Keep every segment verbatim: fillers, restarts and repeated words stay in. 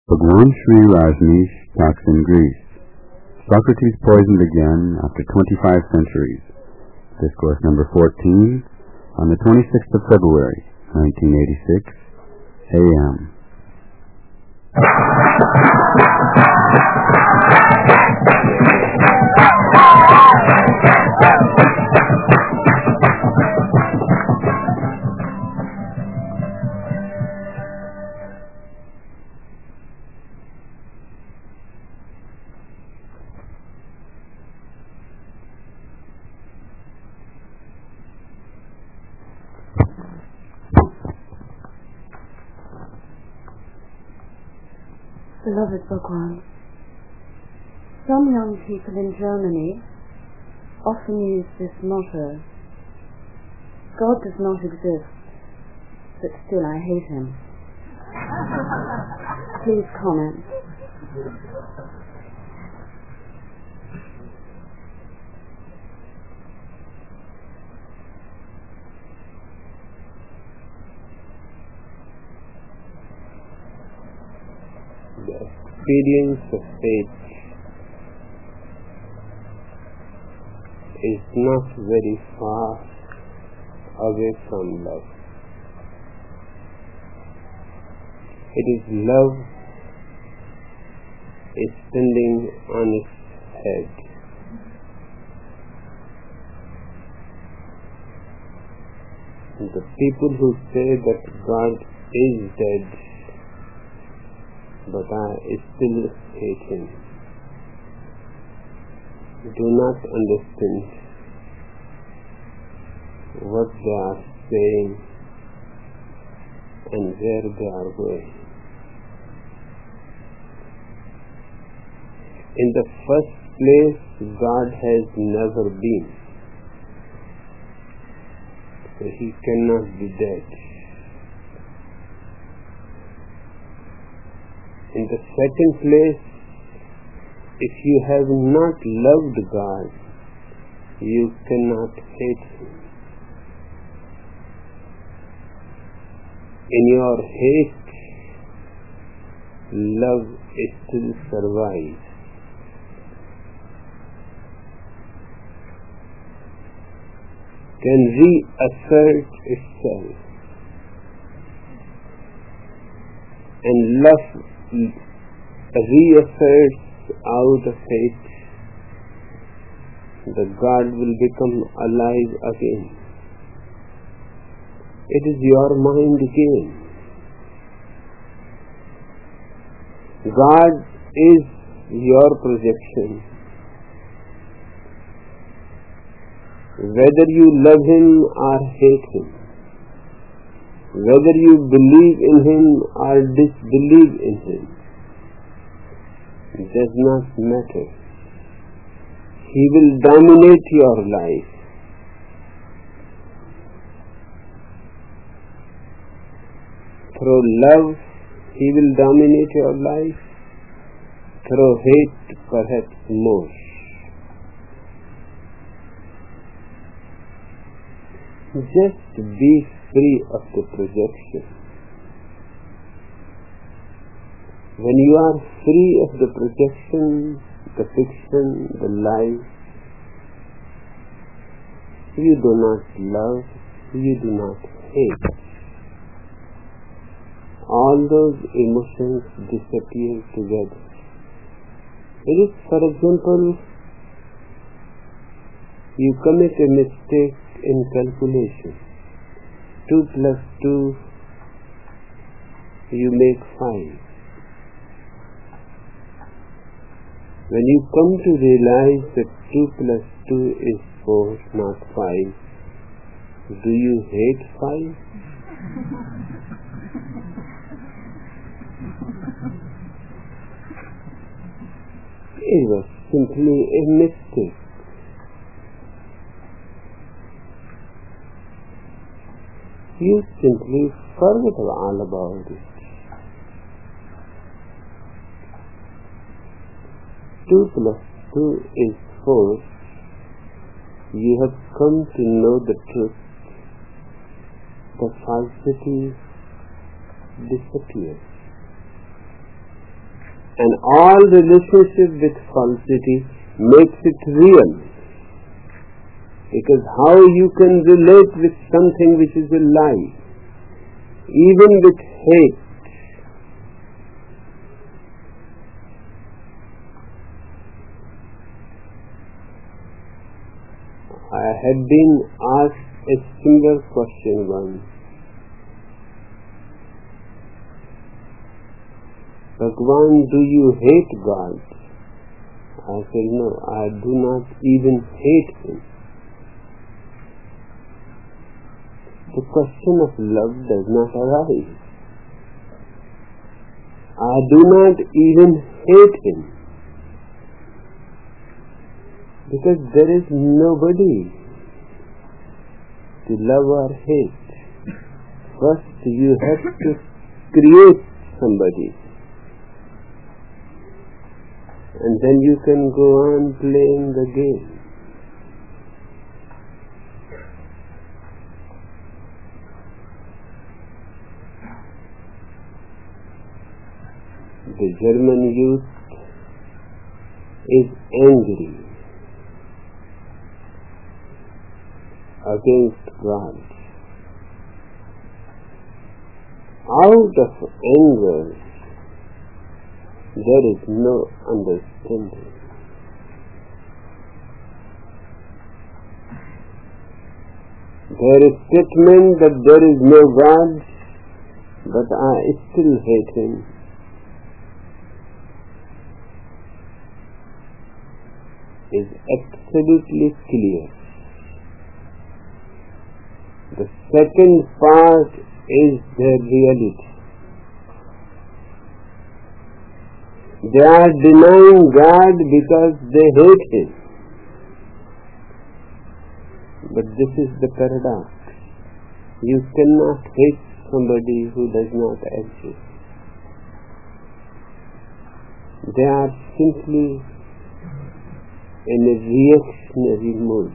Bhagwan Sri Rajneesh talks in Greece. Socrates poisoned again after twenty-five centuries. Discourse number fourteen on the twenty-sixth of February, nineteen eighty-six, A M Beloved Bhagwan, some young people in Germany often use this motto: God does not exist, but still I hate him. Please comment. The experience of faith is not very far away from love. It is love is standing on its head. The people who say that God is dead, but I still hate him, do not understand what they are saying and where they are going. In the first place, God has never been, so he cannot be dead. In the second place, if you have not loved God, you cannot hate him. In your hate, love still survives. Can reassert itself, and love reasserts out of it, the God will become alive again. It is your mind game. God is your projection. Whether you love him or hate him, whether you believe in him or disbelieve in him, it does not matter. He will dominate your life. Through love, he will dominate your life. Through hate, perhaps more. Just be free of the projection. When you are free of the projection, the fiction, the lie, you do not love, you do not hate. All those emotions disappear together. It is, for example, you commit a mistake in calculation. two plus two, you make five. When you come to realize that two plus two is four, not five, do you hate five? It was simply a mistake. You simply forget all about it. two plus two is four. You have come to know the truth. The falsity disappears. And all relationship with falsity makes it real. Because how you can relate with something which is a lie, even with hate. I had been asked a similar question once. Bhagwan, do you hate God? I said, no, I do not even hate Him. The question of love does not arise. I do not even hate Him. Because there is nobody to love or hate. First you have to create somebody. And then you can go on playing the game. The German youth is angry against God. Out of anger, there is no understanding. There is statement that there is no God, but I still hate Him. Is absolutely clear. The second part is their reality. They are denying God because they hate Him. But this is the paradox. You cannot hate somebody who does not exist. They are simply in a reactionary mood.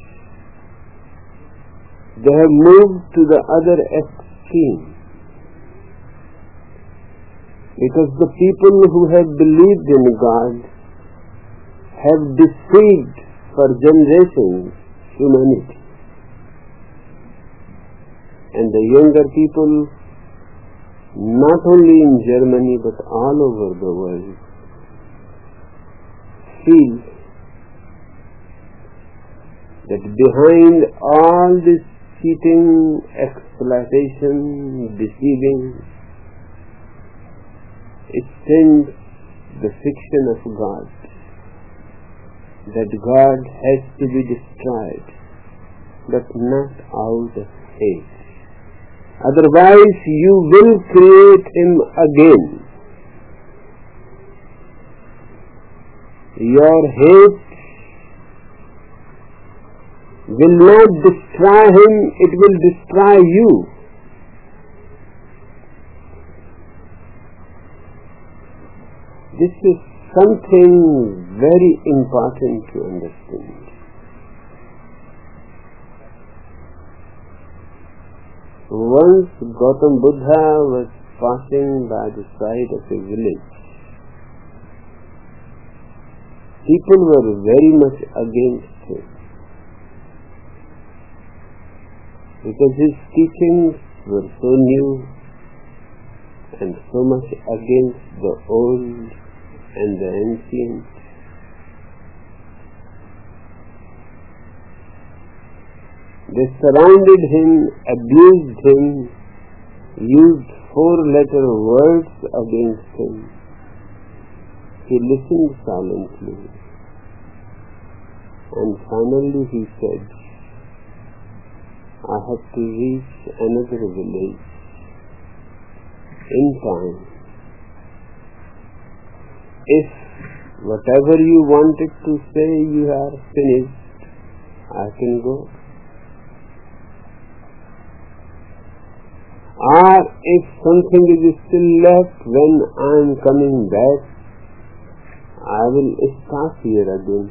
They have moved to the other extreme. Because the people who have believed in God have deceived for generations humanity. And the younger people, not only in Germany but all over the world, feel that behind all this cheating, exploitation, deceiving, it stands the fiction of God, that God has to be destroyed, but not out of hate. Otherwise you will create Him again. Your hate will not destroy Him, it will destroy you. This is something very important to understand. Once Gautam Buddha was passing by the side of a village. People were very much against him, because his teachings were so new and so much against the old and the ancient. They surrounded him, abused him, used four-letter words against him. He listened silently, and finally he said, I have to reach another village in time. If whatever you wanted to say you are finished, I can go. Or if something is still left when I am coming back, I will start here again.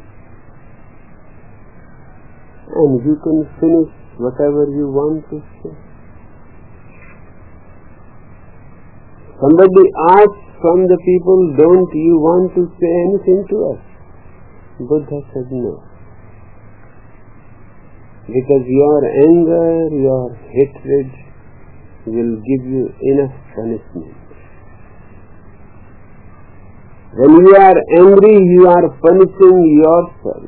And you can finish whatever you want to say. Somebody asked from the people, don't you want to say anything to us? Buddha said no. Because your anger, your hatred will give you enough punishment. When you are angry, you are punishing yourself.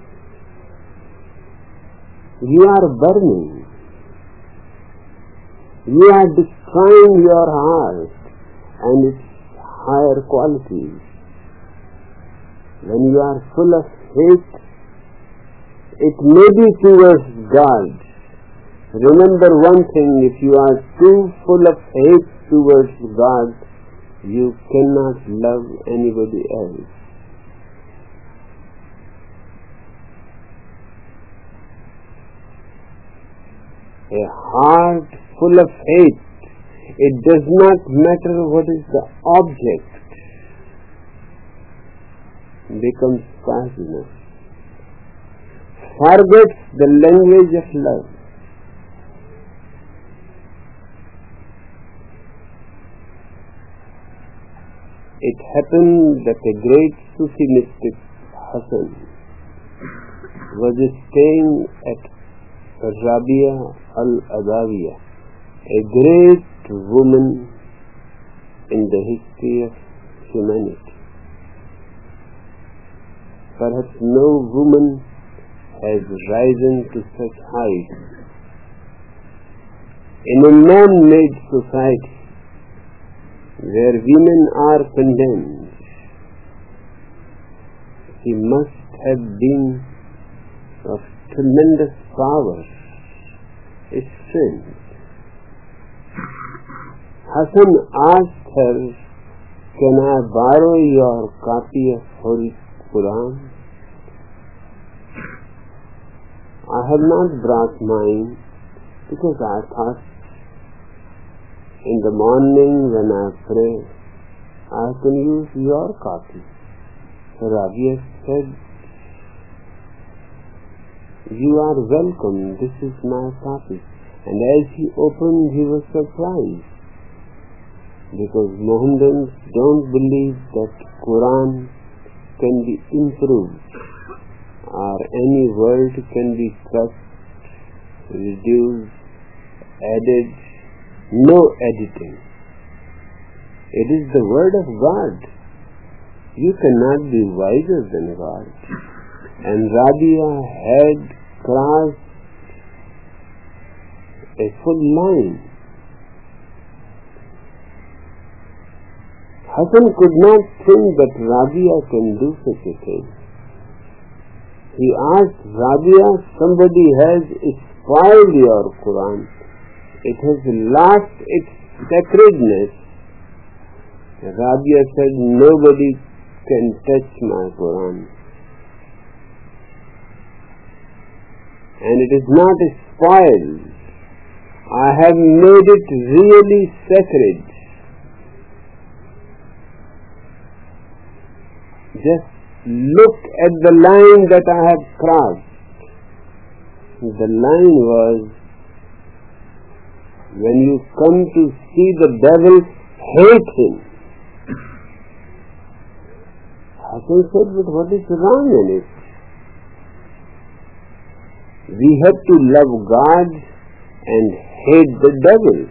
You are burning. You are destroying your heart and its higher qualities. When you are full of hate, it may be towards God. Remember one thing, if you are too full of hate towards God, you cannot love anybody else. A heart full of hate, it does not matter what is the object, becomes poisonous. Forgets the language of love. It happened that a great Sufi mystic, Hassan, was staying at Rabia al-Adawiya, a great woman in the history of humanity. Perhaps no woman has risen to such heights. In a man-made society where women are condemned, she must have been of tremendous power, strength. Hassan asked her, can I borrow your copy of Holy Quran? I have not brought mine because I thought in the morning when I pray, I can use your copy. Rabia said, you are welcome, this is my copy. And as he opened, he was surprised, because Mohammedans don't believe that Quran can be improved or any word can be cut, reduced, added, no editing. It is the word of God. You cannot be wiser than God. And Rabia had crossed a full line. Hassan could not think that Rabia can do such a thing. He asked Rabia, somebody has spoiled your Quran. It has lost its sacredness. Rabia said, nobody can touch my Quran. And it is not spoiled. I have made it really sacred. Just look at the line that I have crossed. The line was, when you come to see the devil, hate him. Hassan said, but what is wrong in it? We have to love God and hate the devil.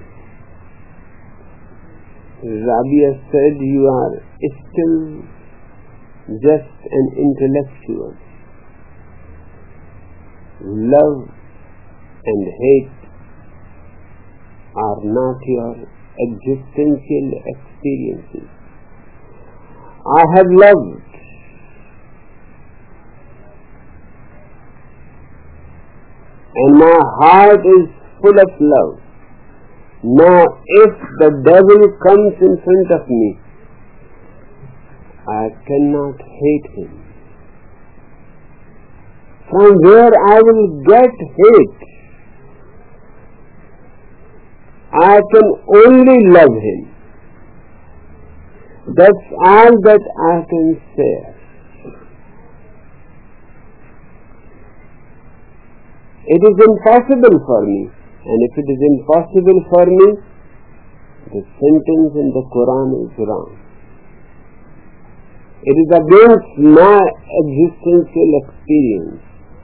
Rabia said, you are still just an intellectual. Love and hate are not your existential experiences. I have loved. And my heart is full of love. Now, if the devil comes in front of me, I cannot hate him. From where I will get hate? I can only love him. That's all that I can say. It is impossible for me, and if it is impossible for me, the sentence in the Quran is wrong. It is against my existential experience.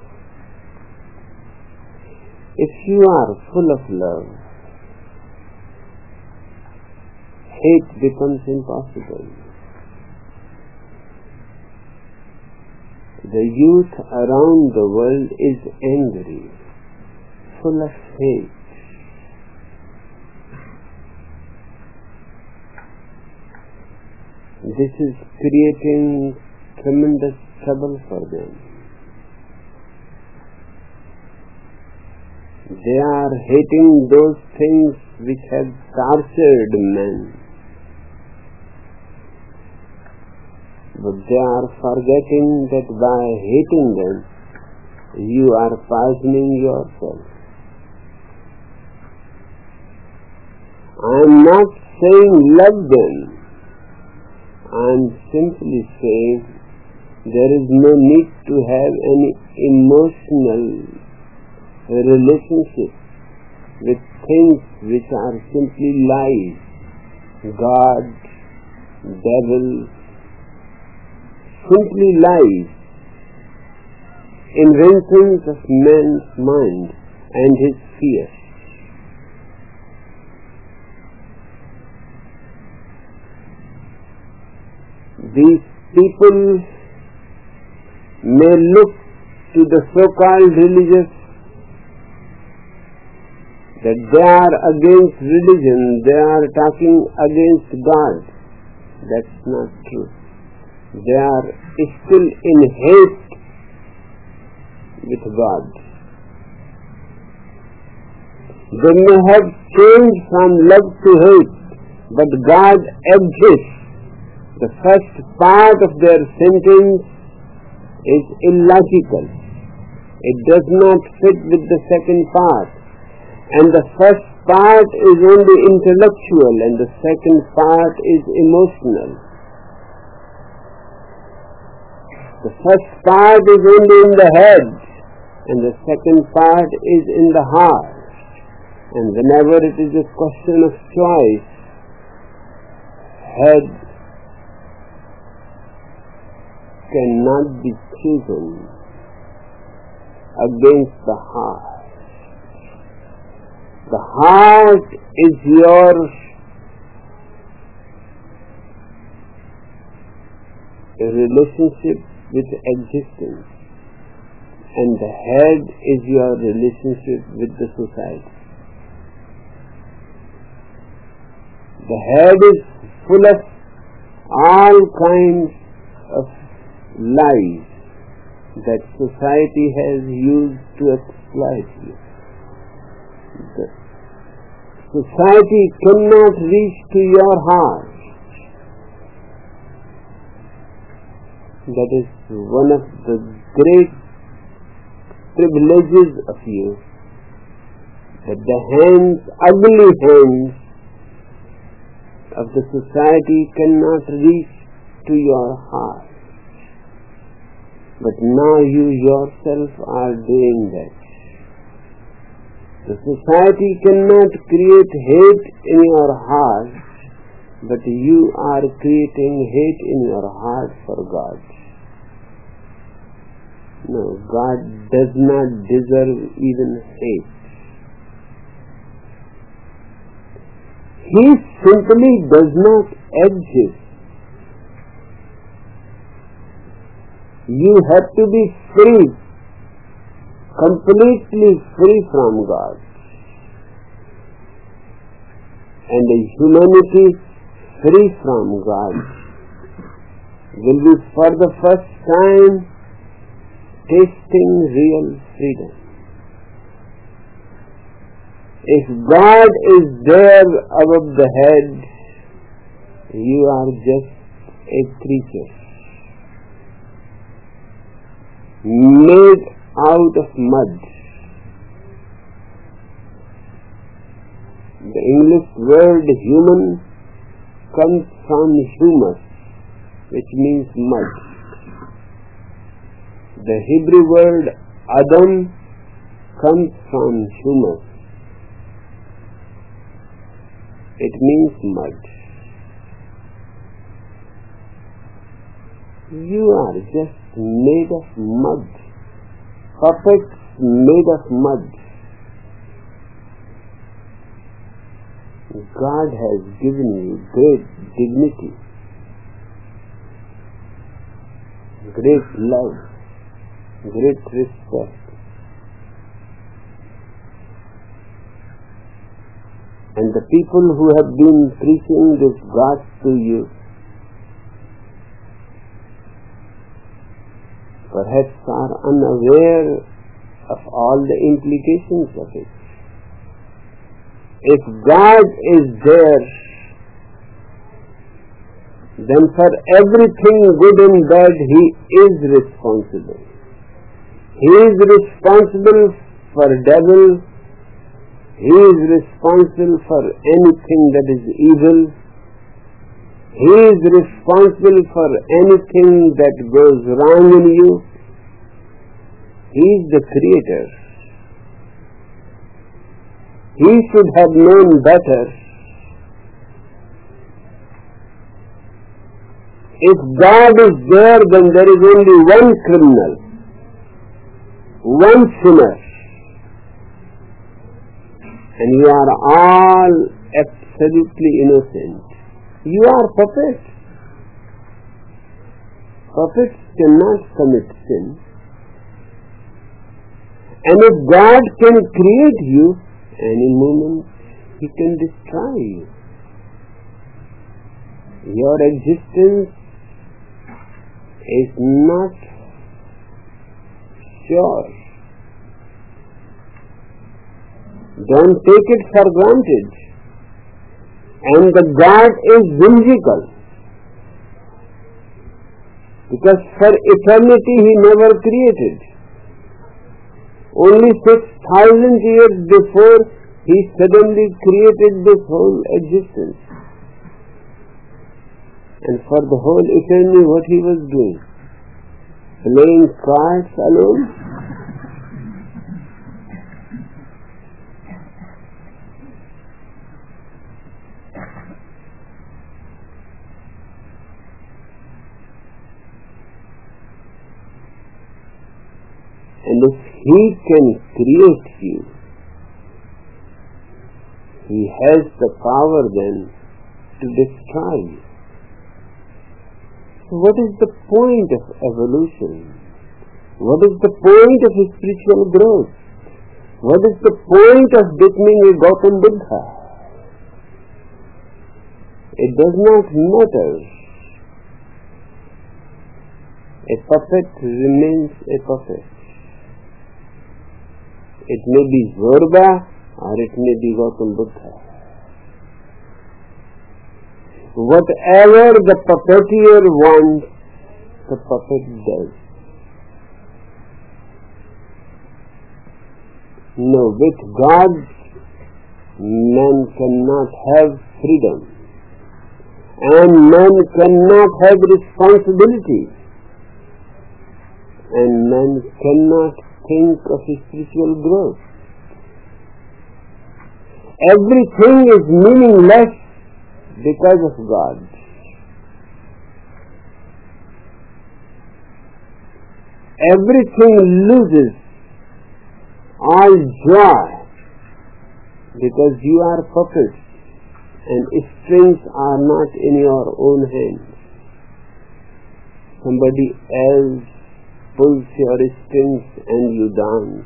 If you are full of love, hate becomes impossible. The youth around the world is angry, full of hate. This is creating tremendous trouble for them. They are hating those things which have tortured men. But they are forgetting that by hating them, you are poisoning yourself. I am not saying love them. I am simply saying there is no need to have any emotional relationship with things which are simply lies. God, devil, simply lies, inventions of man's mind and his fear. These people may look to the so-called religious that they are against religion, they are talking against God. That's not true. They are still in hate with God. They may have changed from love to hate, but God exists. The first part of their sentence is illogical. It does not fit with the second part. And the first part is only intellectual and the second part is emotional. The first part is only in the head and the second part is in the heart. And whenever it is a question of choice, head cannot be chosen against the heart. The heart is your relationship with existence, and the head is your relationship with the society. The head is full of all kinds of lies that society has used to exploit you. The society cannot reach to your heart. That is one of the great privileges of you, that the hands, ugly hands of the society cannot reach to your heart. But now you yourself are doing that. The society cannot create hate in your heart, but you are creating hate in your heart for God. No, God does not deserve even hate. He simply does not exist. You have to be free, completely free from God. And the humanity free from God will be for the first time tasting real freedom. If God is there above the head, you are just a creature made out of mud. The English word human comes from humus, which means mud. The Hebrew word Adam comes from humus. It means mud. You are just made of mud. Puppets made of mud. God has given you great dignity, great love, great respect. And the people who have been preaching this God to you perhaps are unaware of all the implications of it. If God is there, then for everything good and bad He is responsible. He is responsible for devil. He is responsible for anything that is evil. He is responsible for anything that goes wrong in you. He is the Creator. He should have known better. If God is there, then there is only one criminal, one sinner. And you are all absolutely innocent. You are puppets. Puppets cannot commit sin. And if God can create you, any moment He can destroy you. Your existence is not sure. Don't take it for granted. And the God is whimsical, because for eternity He never created. Only six thousand years before He suddenly created this whole existence. And for the whole eternity what He was doing? Playing cards alone? And if He can create you, He has the power then to destroy you. So what is the point of evolution? What is the point of spiritual growth? What is the point of becoming a Gautam Buddha? It does not matter. A puppet remains a puppet. It may be Zorba or it may be Gautam Buddha. Whatever the puppeteer wants, the puppet does. No, with God, man cannot have freedom. And man cannot have responsibility. And man cannot think of spiritual growth. Everything is meaningless because of God. Everything loses all joy because you are puppets and strings are not in your own hands. Somebody else pulls your strings and you dance.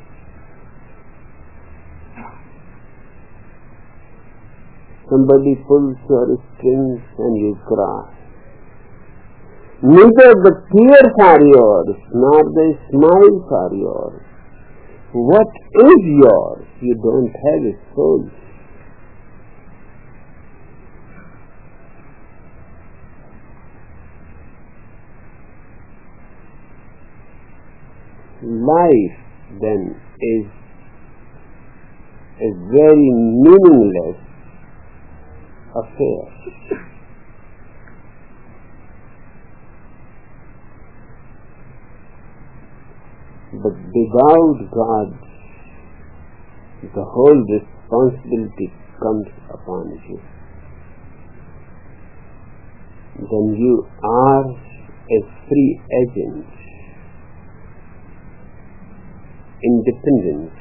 Somebody pulls your strings and you cry. Neither the tears are yours, nor the smiles are yours. What is yours? You don't have a soul. Life, then, is a very meaningless affair. But without God, the whole responsibility comes upon you. Then you are a free agent, independent.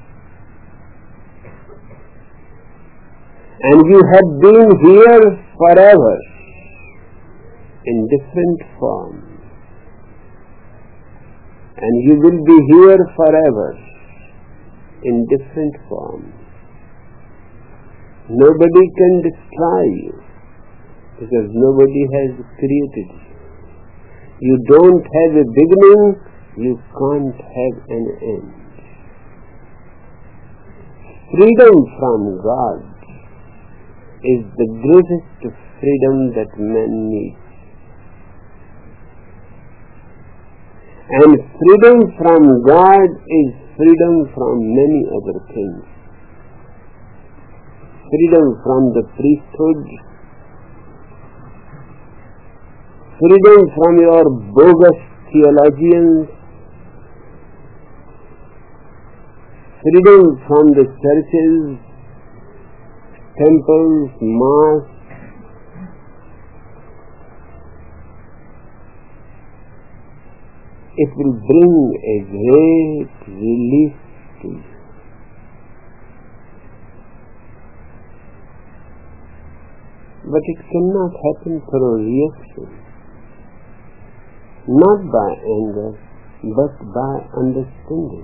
And you have been here forever in different forms. And you will be here forever in different forms. Nobody can destroy you because nobody has created you. You don't have a beginning, you can't have an end. Freedom from God is the greatest freedom that man needs. And freedom from God is freedom from many other things. Freedom from the priesthood, freedom from your bogus theologians, freedom from the churches, temples, mosques. It will bring a great relief to you. But it cannot happen through reaction, not by anger, but by understanding.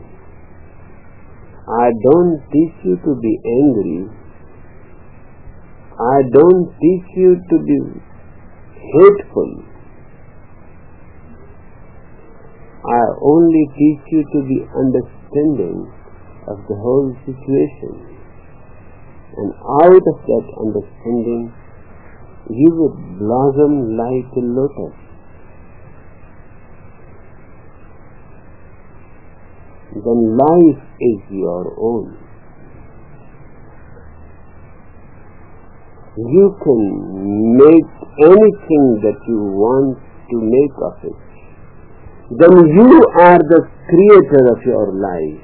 I don't teach you to be angry. I don't teach you to be hateful. I only teach you to be understanding of the whole situation. And out of that understanding, you will blossom like a lotus. Then life is your own. You can make anything that you want to make of it. Then you are the creator of your life.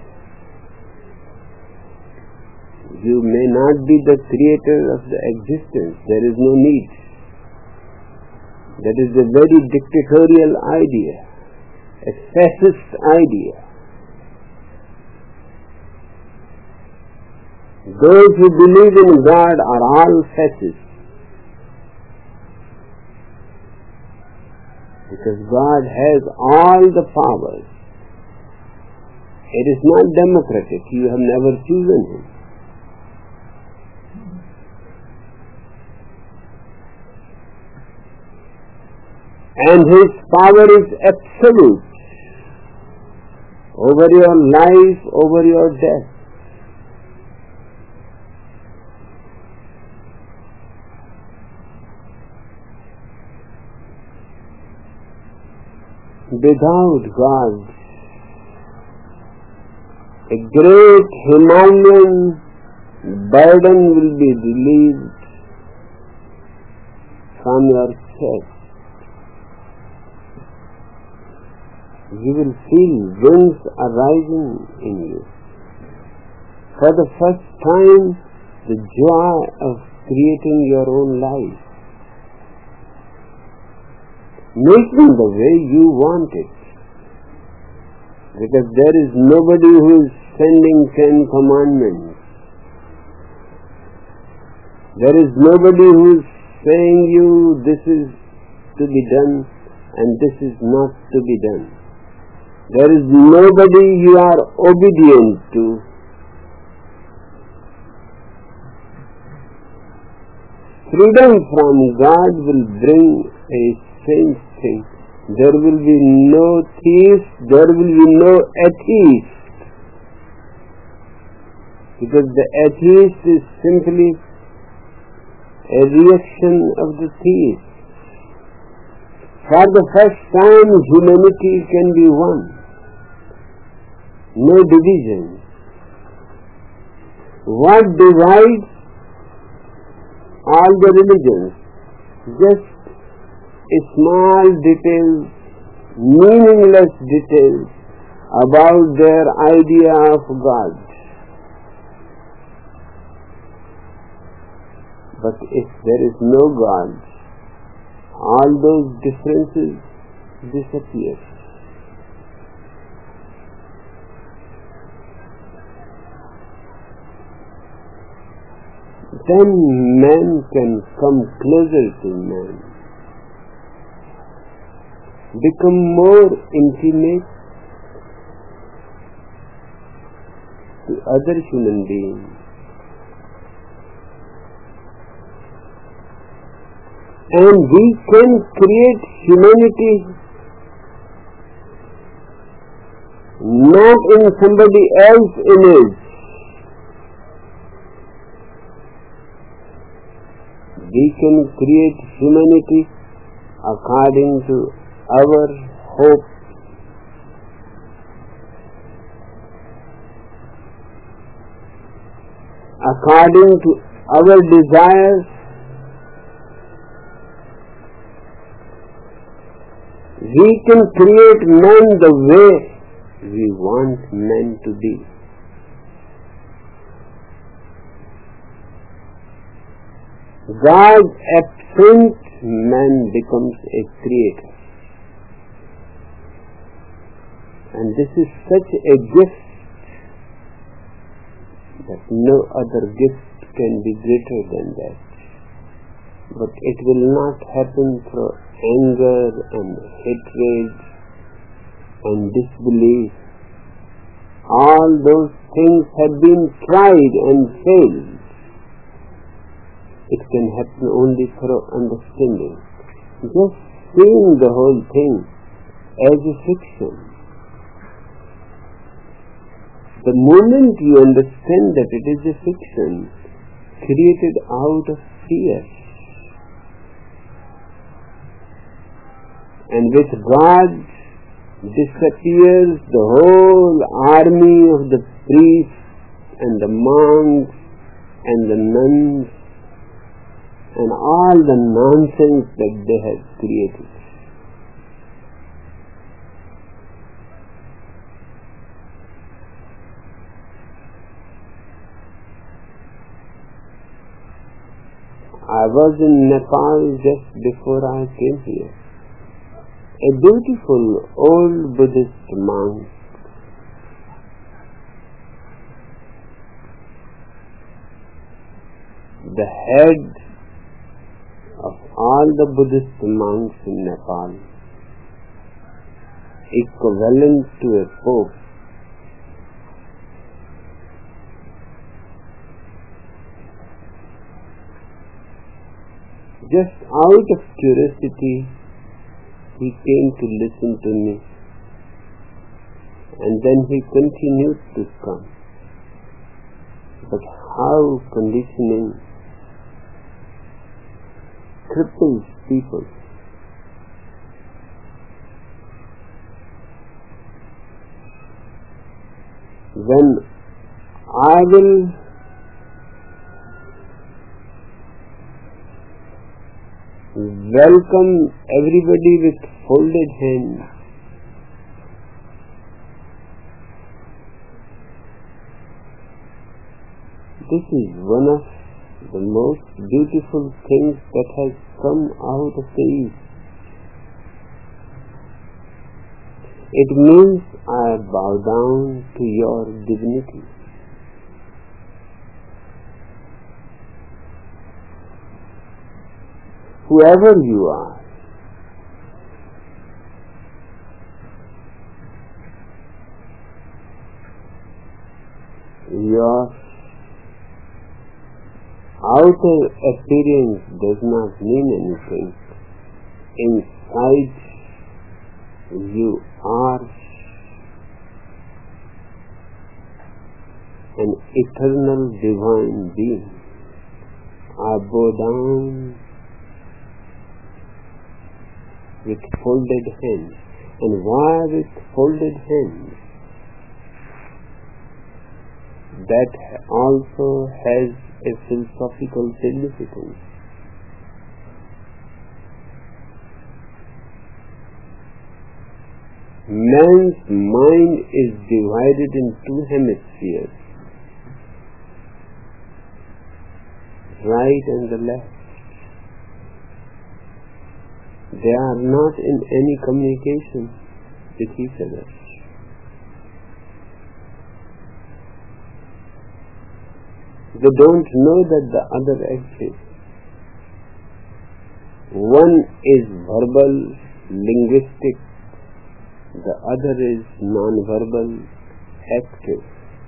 You may not be the creator of the existence. There is no need. That is a very dictatorial idea, a fascist idea. Those who believe in God are all fascists. Because God has all the powers. It is not democratic. You have never chosen Him. And His power is absolute over your life, over your death. Without God, a great Himalayan burden will be relieved from your chest. You will feel winds arising in you. For the first time, the joy of creating your own life. Making the way you want it. Because there is nobody who is sending ten commandments. There is nobody who is saying you this is to be done and this is not to be done. There is nobody you are obedient to. Freedom from God will bring a strange thing. There will be no thief, there will be no atheist. Because the atheist is simply a reaction of the theist. For the first time, humanity can be one. No division. What divides all the religions? Just a small details, meaningless details about their idea of God. But if there is no God, all those differences disappears. Then man can come closer to man, become more intimate to other human beings. And we can create humanity not in somebody else's image. We can create humanity according to our hope, according to our desires. We can create man the way we want man to be. God absent, man becomes a creator. And this is such a gift that no other gift can be greater than that. But it will not happen through anger and hatred and disbelief. All those things have been tried and failed. It can happen only through understanding. Just seeing the whole thing as a fiction. The moment you understand that it is a fiction created out of fear, and with God disappears the whole army of the priests and the monks and the nuns and all the nonsense that they have created. I was in Nepal just before I came here. A beautiful old Buddhist monk, the head of all the Buddhist monks in Nepal, equivalent to a pope, just out of curiosity, he came to listen to me, and then he continued to come. But how conditioning cripples people. When I will welcome everybody with folded hands, this is one of the most beautiful things that has come out of the East. It means I bow down to your divinity. Whoever you are, your outer appearance does not mean anything. Inside you are an eternal divine being. I bow down with folded hands. And why with folded hands? That also has a philosophical significance. Man's mind is divided in two hemispheres, right and the left. They are not in any communication with each other. They don't know that the other exists. One is verbal, linguistic, the other is non-verbal, active.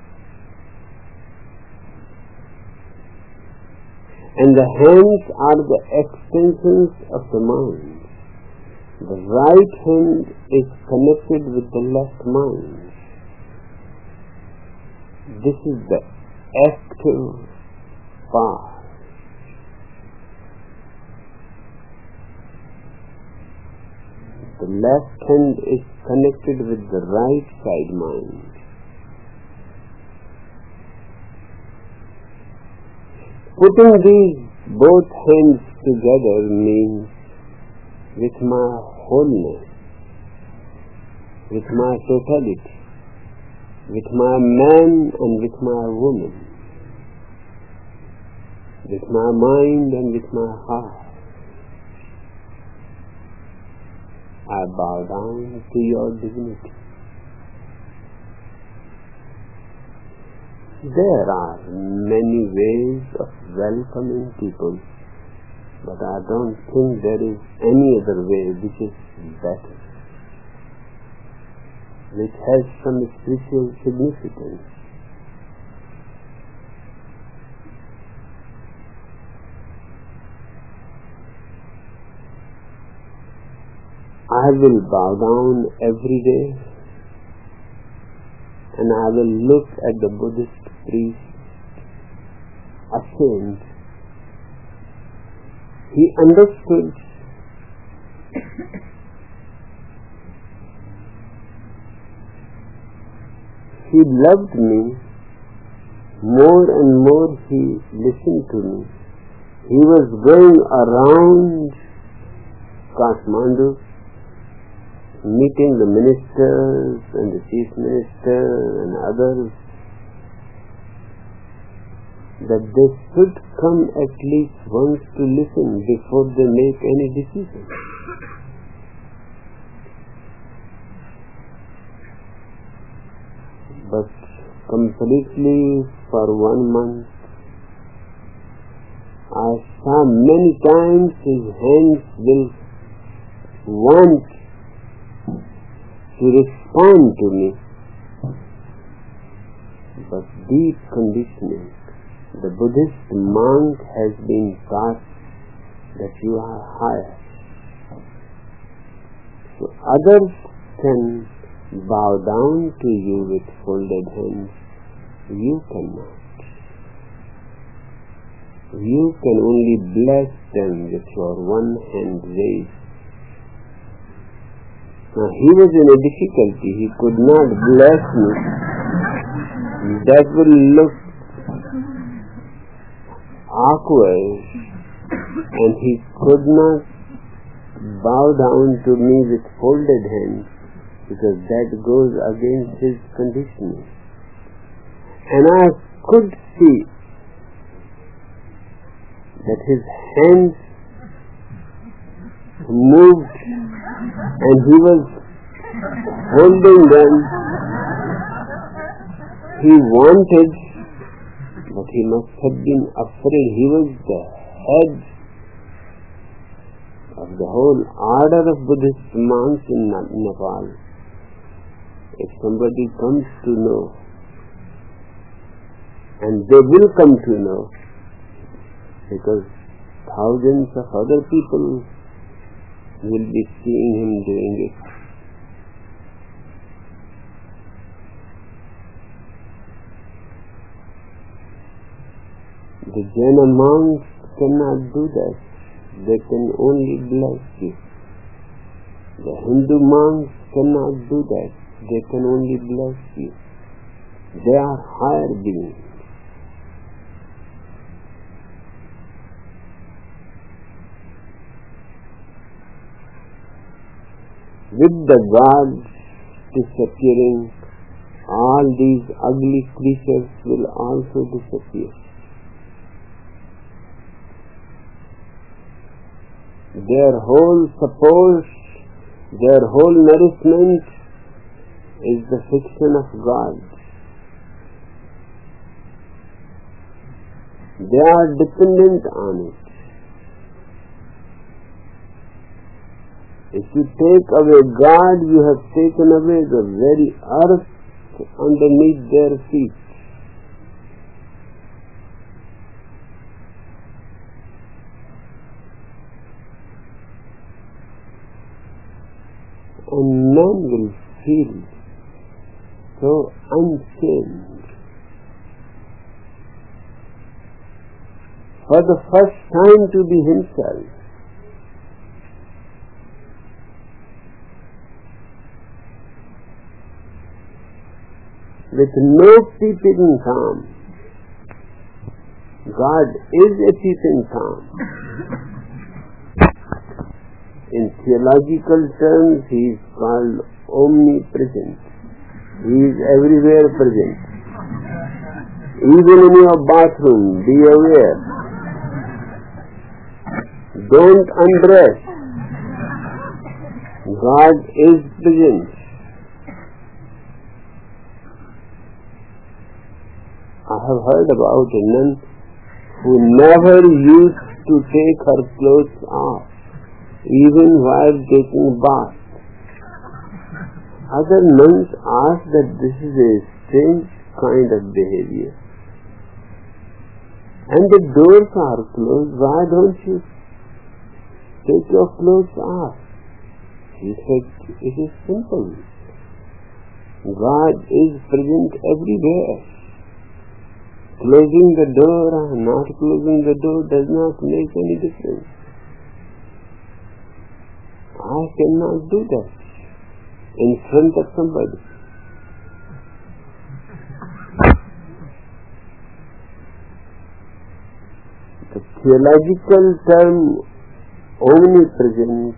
And the hands are the extensions of the mind. The right hand is connected with the left mind. This is the active part. The left hand is connected with the right side mind. Putting these both hands together means with my wholeness, with my totality, with my man and with my woman, with my mind and with my heart. I bow down to your divinity. There are many ways of welcoming people, but I don't think there is any other way which is better, which has some spiritual significance. I will bow down every day, and I will look at the Buddhist priest, a saint. He understood. He loved me. More and more he listened to me. He was going around Kathmandu, meeting the ministers and the chief minister and others, that they should come at least once to listen before they make any decision. But completely for one month, I saw many times his hands will want to respond to me, but deep conditioning. The Buddhist monk has been taught that you are higher. So others can bow down to you with folded hands. You cannot. You can only bless them with your one hand raised. Now he was in a difficulty. He could not bless me. That will look awkward, and he could not bow down to me with folded hands, because that goes against his conditioning. And I could see that his hands moved, and he was holding them. He wanted, but he must have been afraid. He was the head of the whole order of Buddhist monks in Nepal. If somebody comes to know, and they will come to know, because thousands of other people will be seeing him doing it. The Jaina monks cannot do that. They can only bless you. The Hindu monks cannot do that. They can only bless you. They are higher beings. With the gods disappearing, all these ugly creatures will also disappear. their whole support, their whole nourishment is the fiction of God. They are dependent on it. If you take away God, you have taken away the very earth underneath their feet. And man will feel so unchained. For the first time to be himself. With no peeping Tom. God is a peeping Tom. In theological terms, he is called omnipresent. He is everywhere present. Even in your bathroom, be aware. Don't undress. God is present. I have heard about a nun who never used to take her clothes off, even while taking bath. Other nuns ask that this is a strange kind of behavior. And the doors are closed, why don't you take your clothes off? He said, it is simple. God is present everywhere. Closing the door or not closing the door does not make any difference. I cannot do that in front of somebody. The theological term omnipresent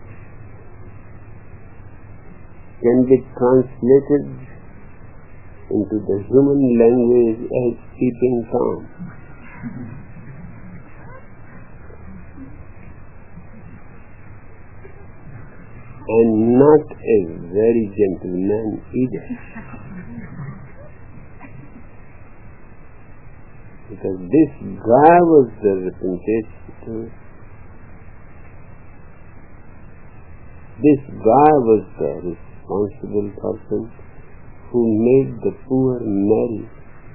can be translated into the human language as peeping Tom. And not a very gentle man either. Because this guy was the representative. This guy was the responsible person who made the poor Mary,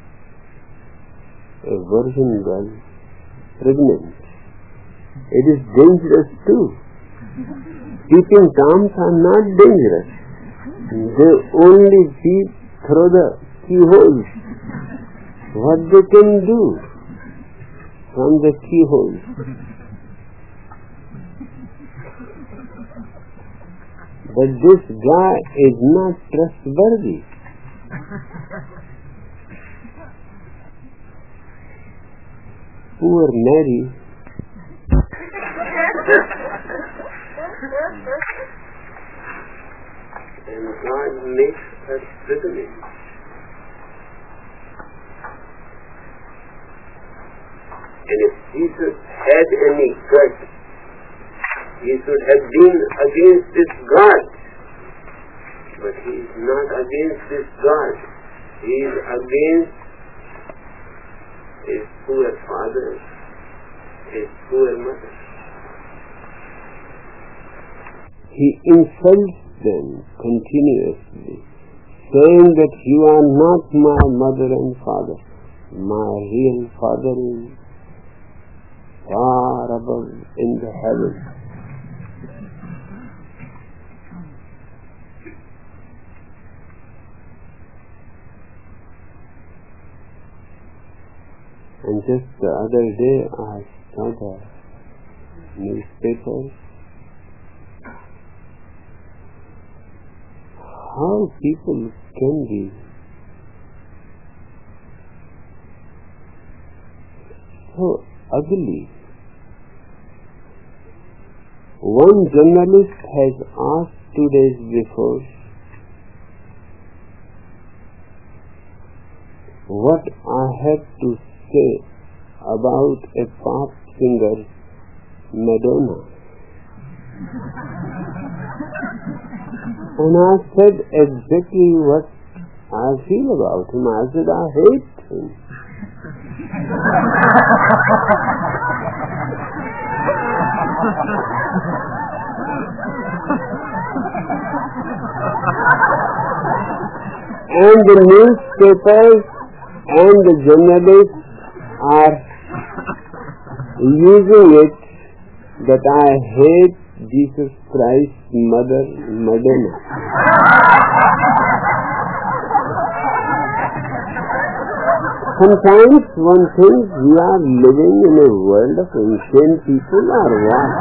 a virgin girl, pregnant. It is dangerous too. Peeping Toms are not dangerous. They only peep through the keyholes. What they can do from the keyholes. But this guy is not trustworthy. Poor Mary and God makes her pregnant. And if Jesus had any guts, he should have been against this God. But he is not against this God. He is against his poor father, his poor mother. He insults them continuously, saying that you are not my mother and father. My real father is far above in the heavens. And just the other day I saw the newspaper. How people can be so ugly. One journalist has asked two days before what I have to say about a pop singer, Madonna. And I said exactly what I feel about him. I said, I hate him. And the newspapers and the journalists are using it that I hate Jesus Christ's mother, Madonna. Sometimes one thinks we are living in a world of insane people or what?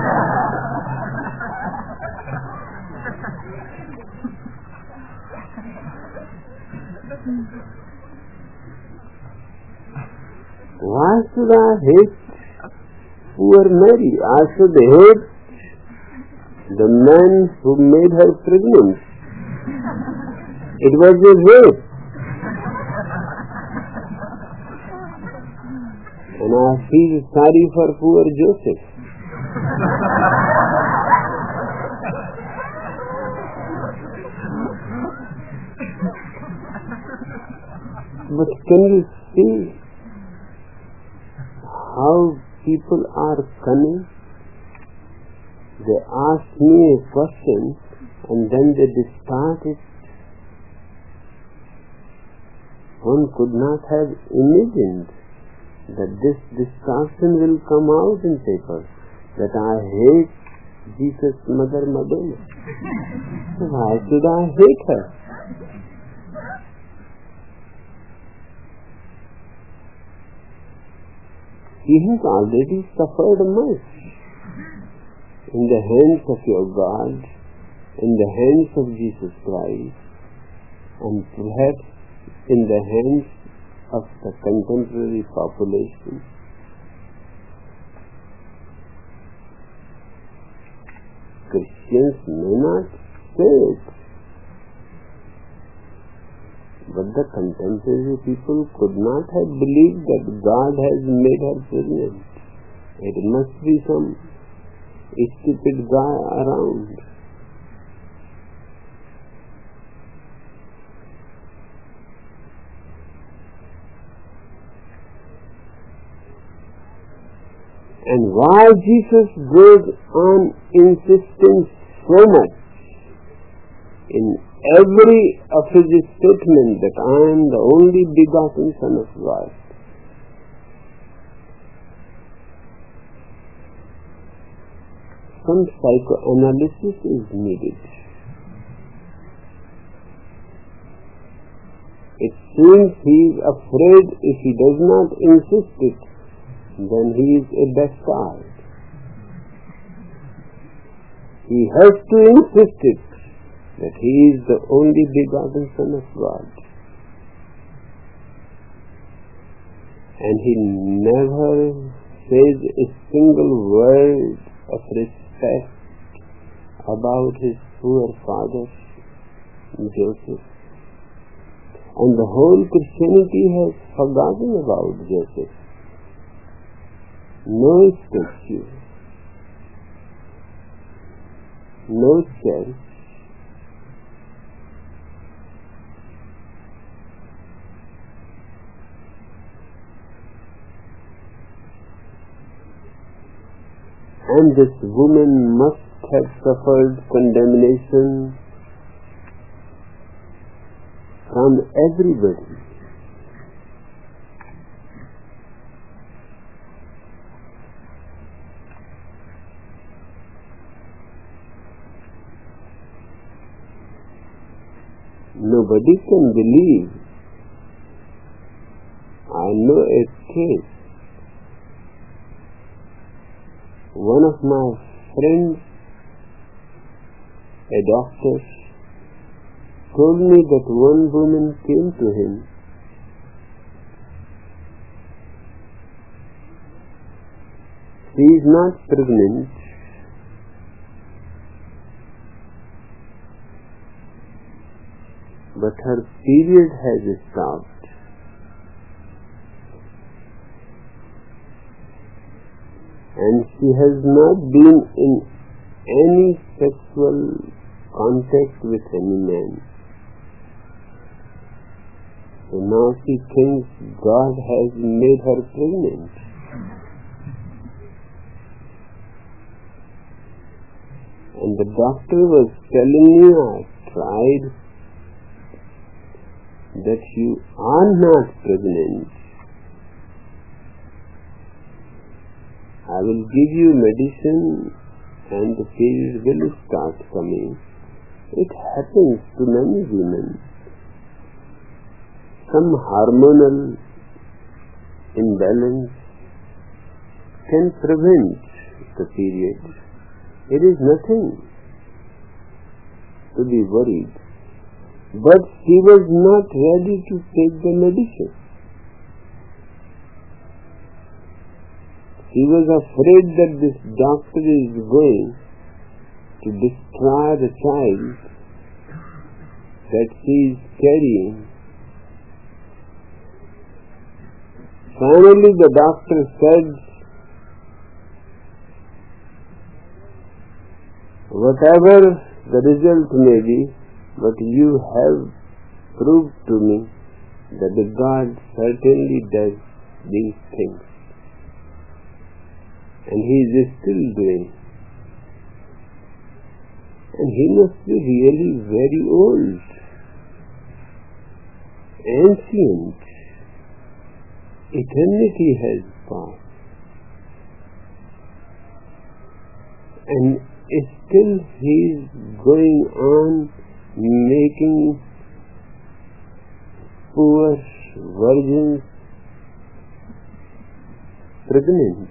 Why should I hate poor Mary? I should hate the man who made her pregnant. It was a rape. And I feel sorry for poor Joseph. But can you see how people are cunning? They ask me a question and then they distort it. One could not have imagined that this distortion will come out in papers, that I hate Jesus' mother, Madonna. Why should I hate her? She has already suffered much in the hands of your God, in the hands of Jesus Christ, and perhaps in the hands of the contemporary population. Christians may not say it, but the contemporary people could not have believed that God has made her pregnant. It must be some stupid guy around. And why Jesus goes on insisting so much in every of his statement that I am the only begotten Son of God? Some psychoanalysis is needed. It seems he is afraid if he does not insist it, then he is a bastard. He has to insist it, that he is the only begotten Son of God. And he never says a single word of respect about his poor father, Joseph. And the whole Christianity has forgotten about Joseph. No statue, no church, and this woman must have suffered condemnation from everybody. Nobody can believe. I know a case. One of my friends, a doctor, told me that one woman came to him. She is not pregnant, but her period has stopped. And she has not been in any sexual contact with any man. So now she thinks God has made her pregnant. And the doctor was telling me, I tried, that you are not pregnant. I will give you medicine and the period will start coming. It happens to many women. Some hormonal imbalance can prevent the period. It is nothing to be worried. But she was not ready to take the medicine. She was afraid that this doctor is going to destroy the child that she is carrying. Finally, the doctor said, whatever the result may be, but you have proved to me that the God certainly does these things. And He is still doing. And He must be really very old, ancient. Eternity has passed. And still He is going on making poor virgins pregnant.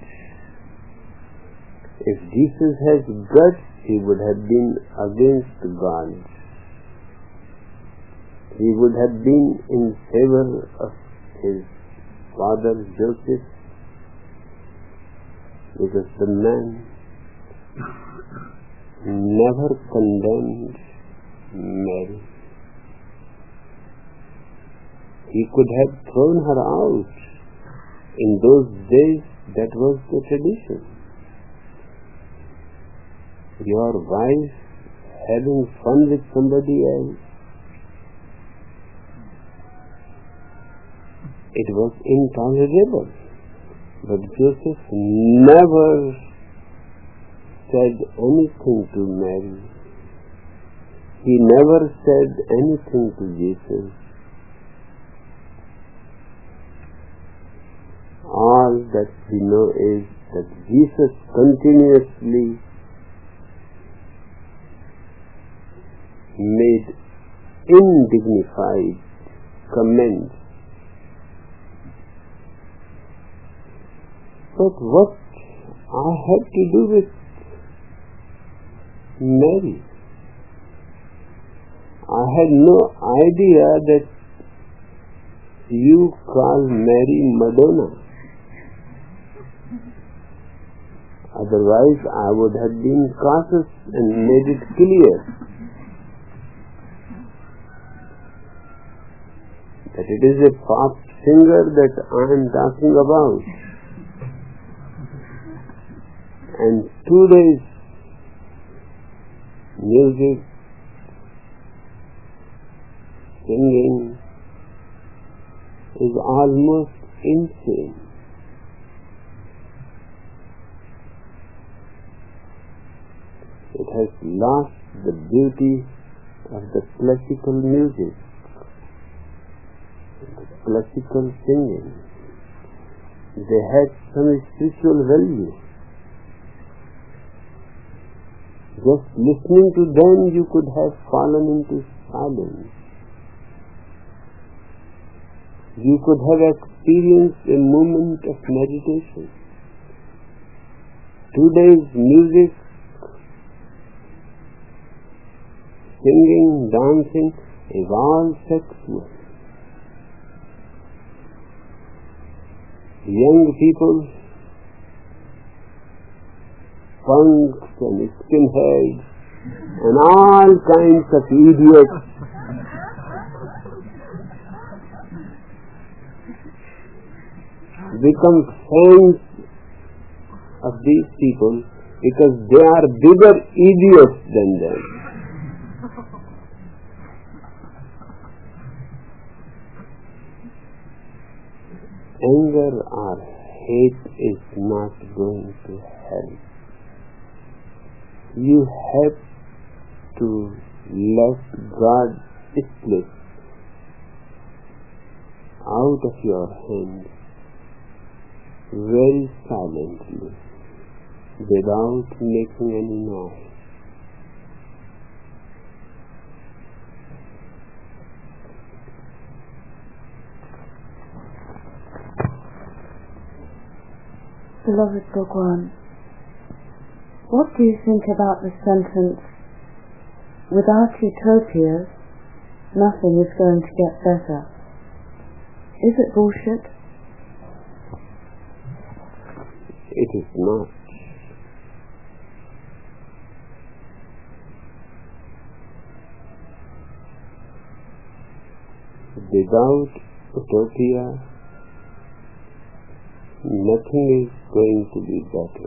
If Jesus has guts, He would have been against God. He would have been in favor of His father Joseph, because the man never condemned Mary. He could have thrown her out. In those days, that was the tradition. Your wife having fun with somebody else, it was intolerable. But Joseph never said anything to Mary. He never said anything to Jesus. All that we know is that Jesus continuously made indignified comments. But what I had to do with Mary? I had no idea that you call Mary Madonna. Otherwise, I would have been cautious and made it clear that it is a pop singer that I am talking about. And today's music, singing is almost insane. It has lost the beauty of the classical music, the classical singing. They had some spiritual value. Just listening to them, you could have fallen into silence. You could have experienced a moment of meditation. Today's music, singing, dancing, is all sexual. Young people, punks and skinheads and all kinds of idiots become fans of these people because they are bigger idiots than them. Anger or hate is not going to help. You have to let God slip out of your hands very silently, without making any noise. Beloved Bhagwan, what do you think about the sentence, without utopias, nothing is going to get better? Is it bullshit? It is not. Without utopia, nothing is going to be better.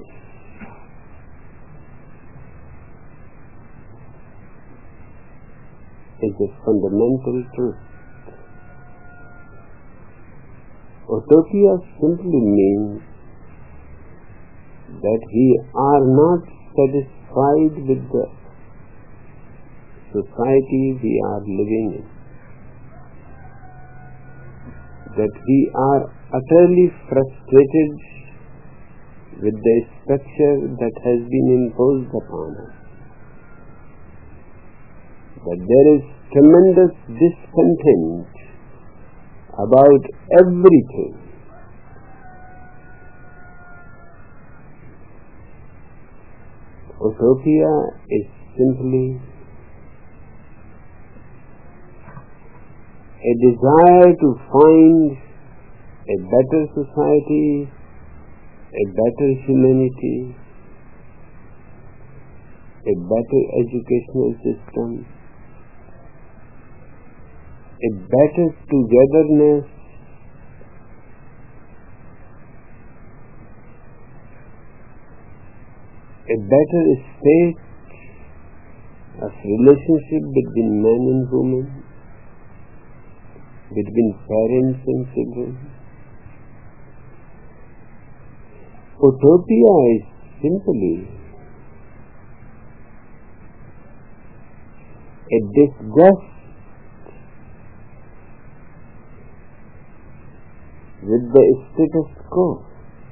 It's a fundamental truth. Utopia simply means that we are not satisfied with the society we are living in, that we are utterly frustrated with the structure that has been imposed upon us, that there is tremendous discontent about everything. Utopia is simply a desire to find a better society, a better humanity, a better educational system, a better togetherness, a better state of relationship between man and woman, between parents and children. Utopia is simply a disgust with the status quo.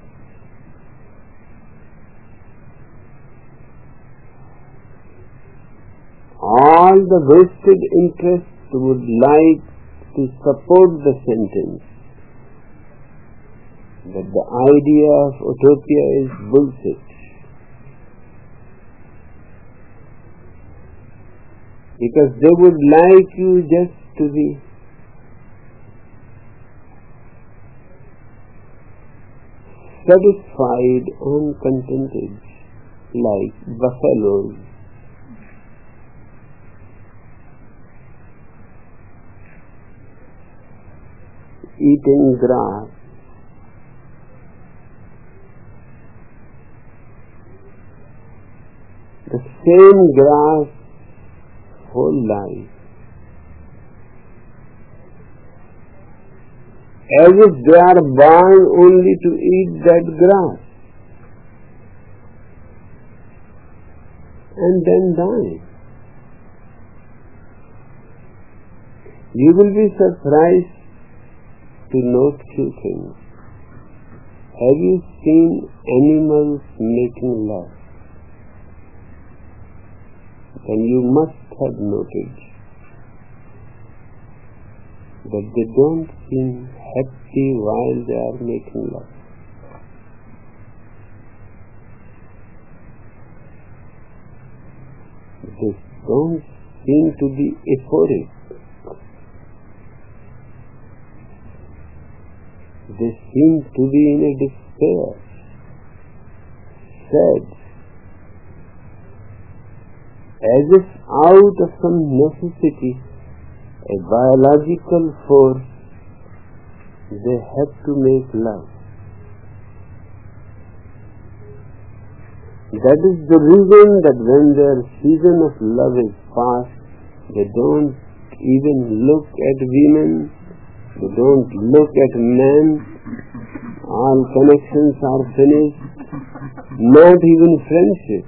All the vested interests would like to support the sentence that the idea of utopia is bullshit, because they would like you just to be satisfied and contented like buffaloes eating grass. The same grass whole life, as if they are born only to eat that grass and then die. You will be surprised to note few things. Have you seen animals making love? Then you must have noted that they don't seem happy while they are making love. They don't seem to be euphoric. They seem to be in a despair, sad, as if out of some necessity, a biological force, they have to make love. That is the reason that when their season of love is past, they don't even look at women, they don't look at men, all connections are finished, not even friendship.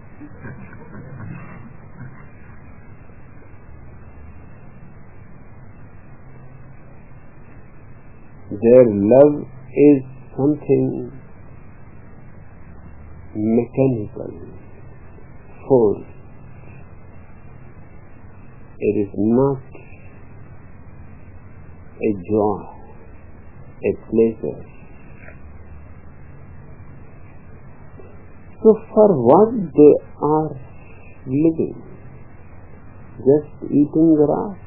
Their love is something mechanical, forced. It is not a joy, a pleasure. So for what they are living? Just eating grass?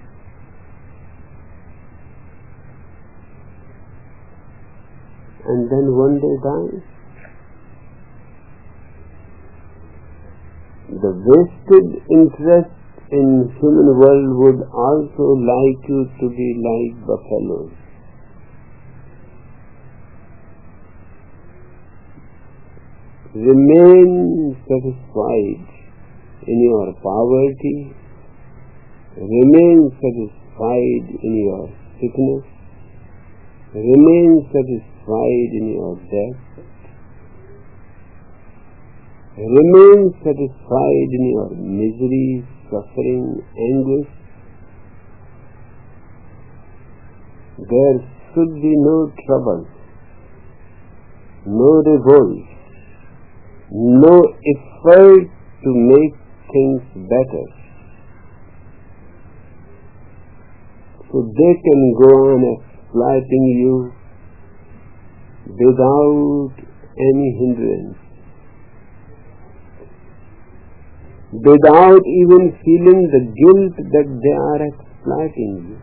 And then one day die? The wasted interest in human world would also like you to be like buffaloes. Remain satisfied in your poverty, remain satisfied in your sickness, remain satisfied in your death, remain satisfied in your misery, suffering, anguish. There should be no trouble, no revolt, no effort to make things better. So they can go on exploiting you without any hindrance, without even feeling the guilt that they are exploiting you.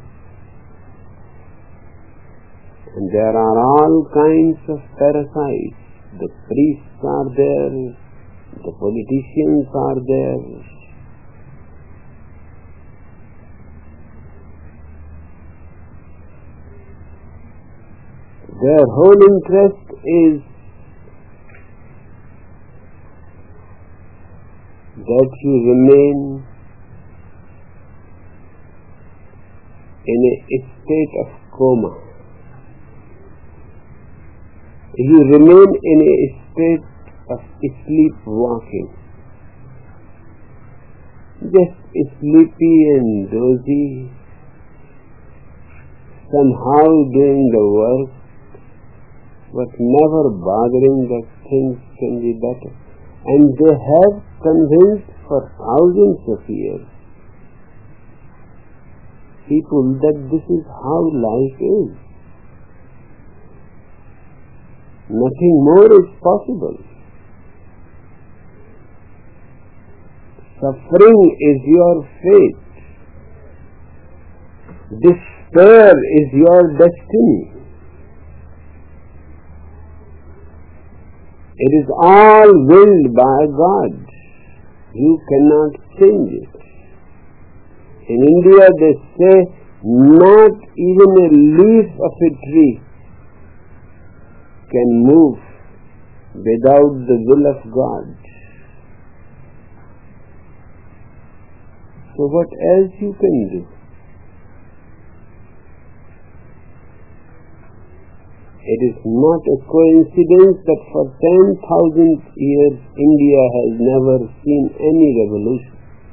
And there are all kinds of parasites. The priests are there, the politicians are there. Their whole interest is that you remain in a state of coma. You remain in a state of sleepwalking, just sleepy and dozy, somehow doing the work, but never bothering that things can be better. And they have convinced for thousands of years people that this is how life is. Nothing more is possible. Suffering is your fate. Despair is your destiny. It is all willed by God. You cannot change it. In India they say not even a leaf of a tree can move without the will of God. So what else you can do? It is not a coincidence that for ten thousand years India has never seen any revolution.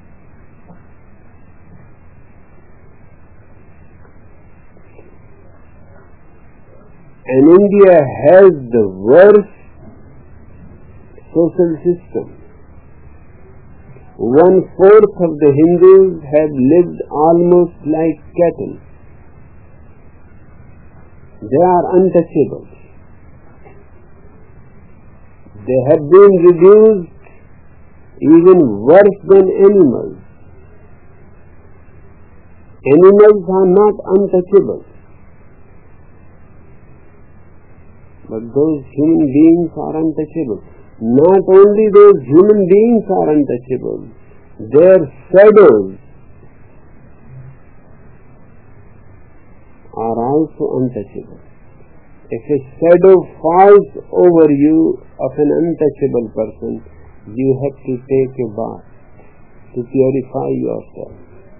And India has the worst social system. One fourth of the Hindus have lived almost like cattle. They are untouchable. They have been reduced even worse than animals. Animals are not untouchable. But those human beings are untouchable. Not only those human beings are untouchable, their shadows are also untouchable. If a shadow falls over you of an untouchable person, you have to take a bath to purify yourself.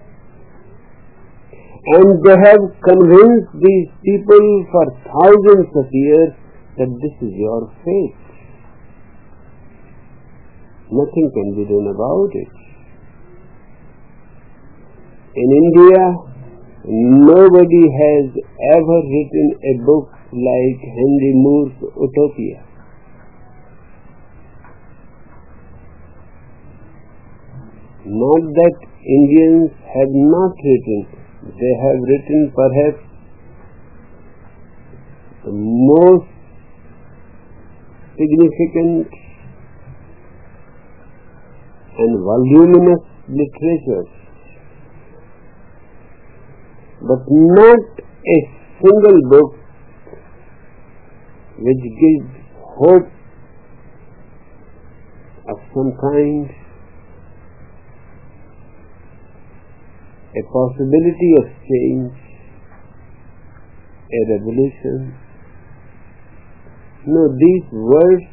And they have convinced these people for thousands of years that this is your fate. Nothing can be done about it. In India, nobody has ever written a book like Henry Moore's Utopia. Not that Indians have not written, they have written perhaps the most significant and voluminous literature, but not a single book which gives hope of some kind, a possibility of change, a revolution. No, these words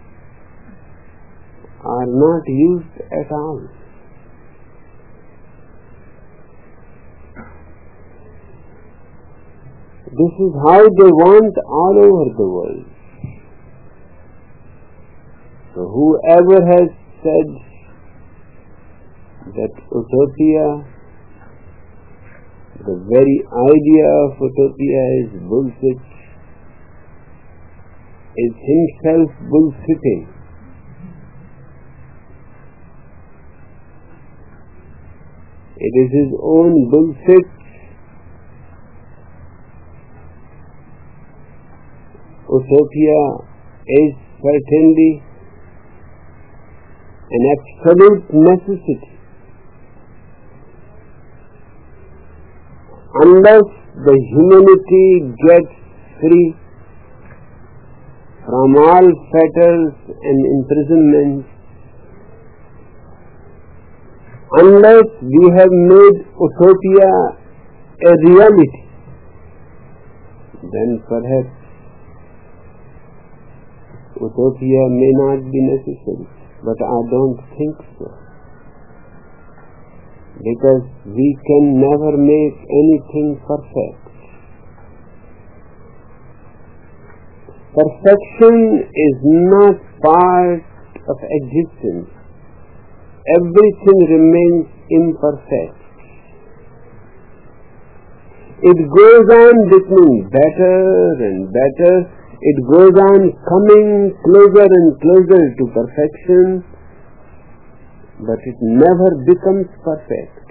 are not used at all. This is how they want all over the world. So whoever has said that utopia, the very idea of utopia is bullshit, is himself bullshitting. It is his own bullshit. Utopia is certainly an absolute necessity. Unless the humanity gets free from all fetters and imprisonments, unless we have made utopia a reality, then perhaps utopia may not be necessary. But I don't think so. Because we can never make anything perfect. Perfection is not part of existence. Everything remains imperfect. It goes on becoming better and better. It goes on coming closer and closer to perfection, but it never becomes perfect.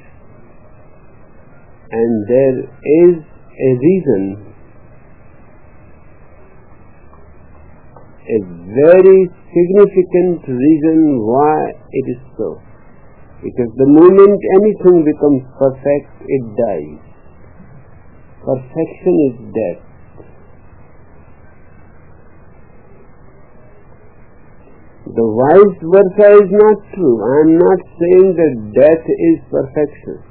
And there is a reason, a very significant reason why it is so. Because the moment anything becomes perfect, it dies. Perfection is death. The vice versa is not true. I am not saying that death is perfection.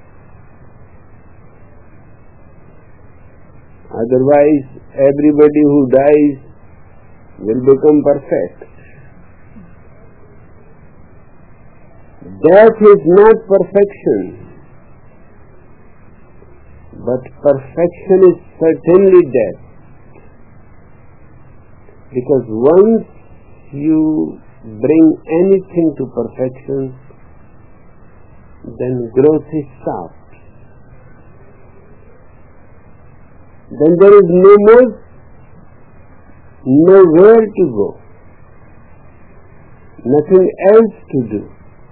Otherwise, everybody who dies will become perfect. Death is not perfection, but perfection is certainly death. Because once you bring anything to perfection, then growth is stopped. Then there is no more, nowhere to go, nothing else to do.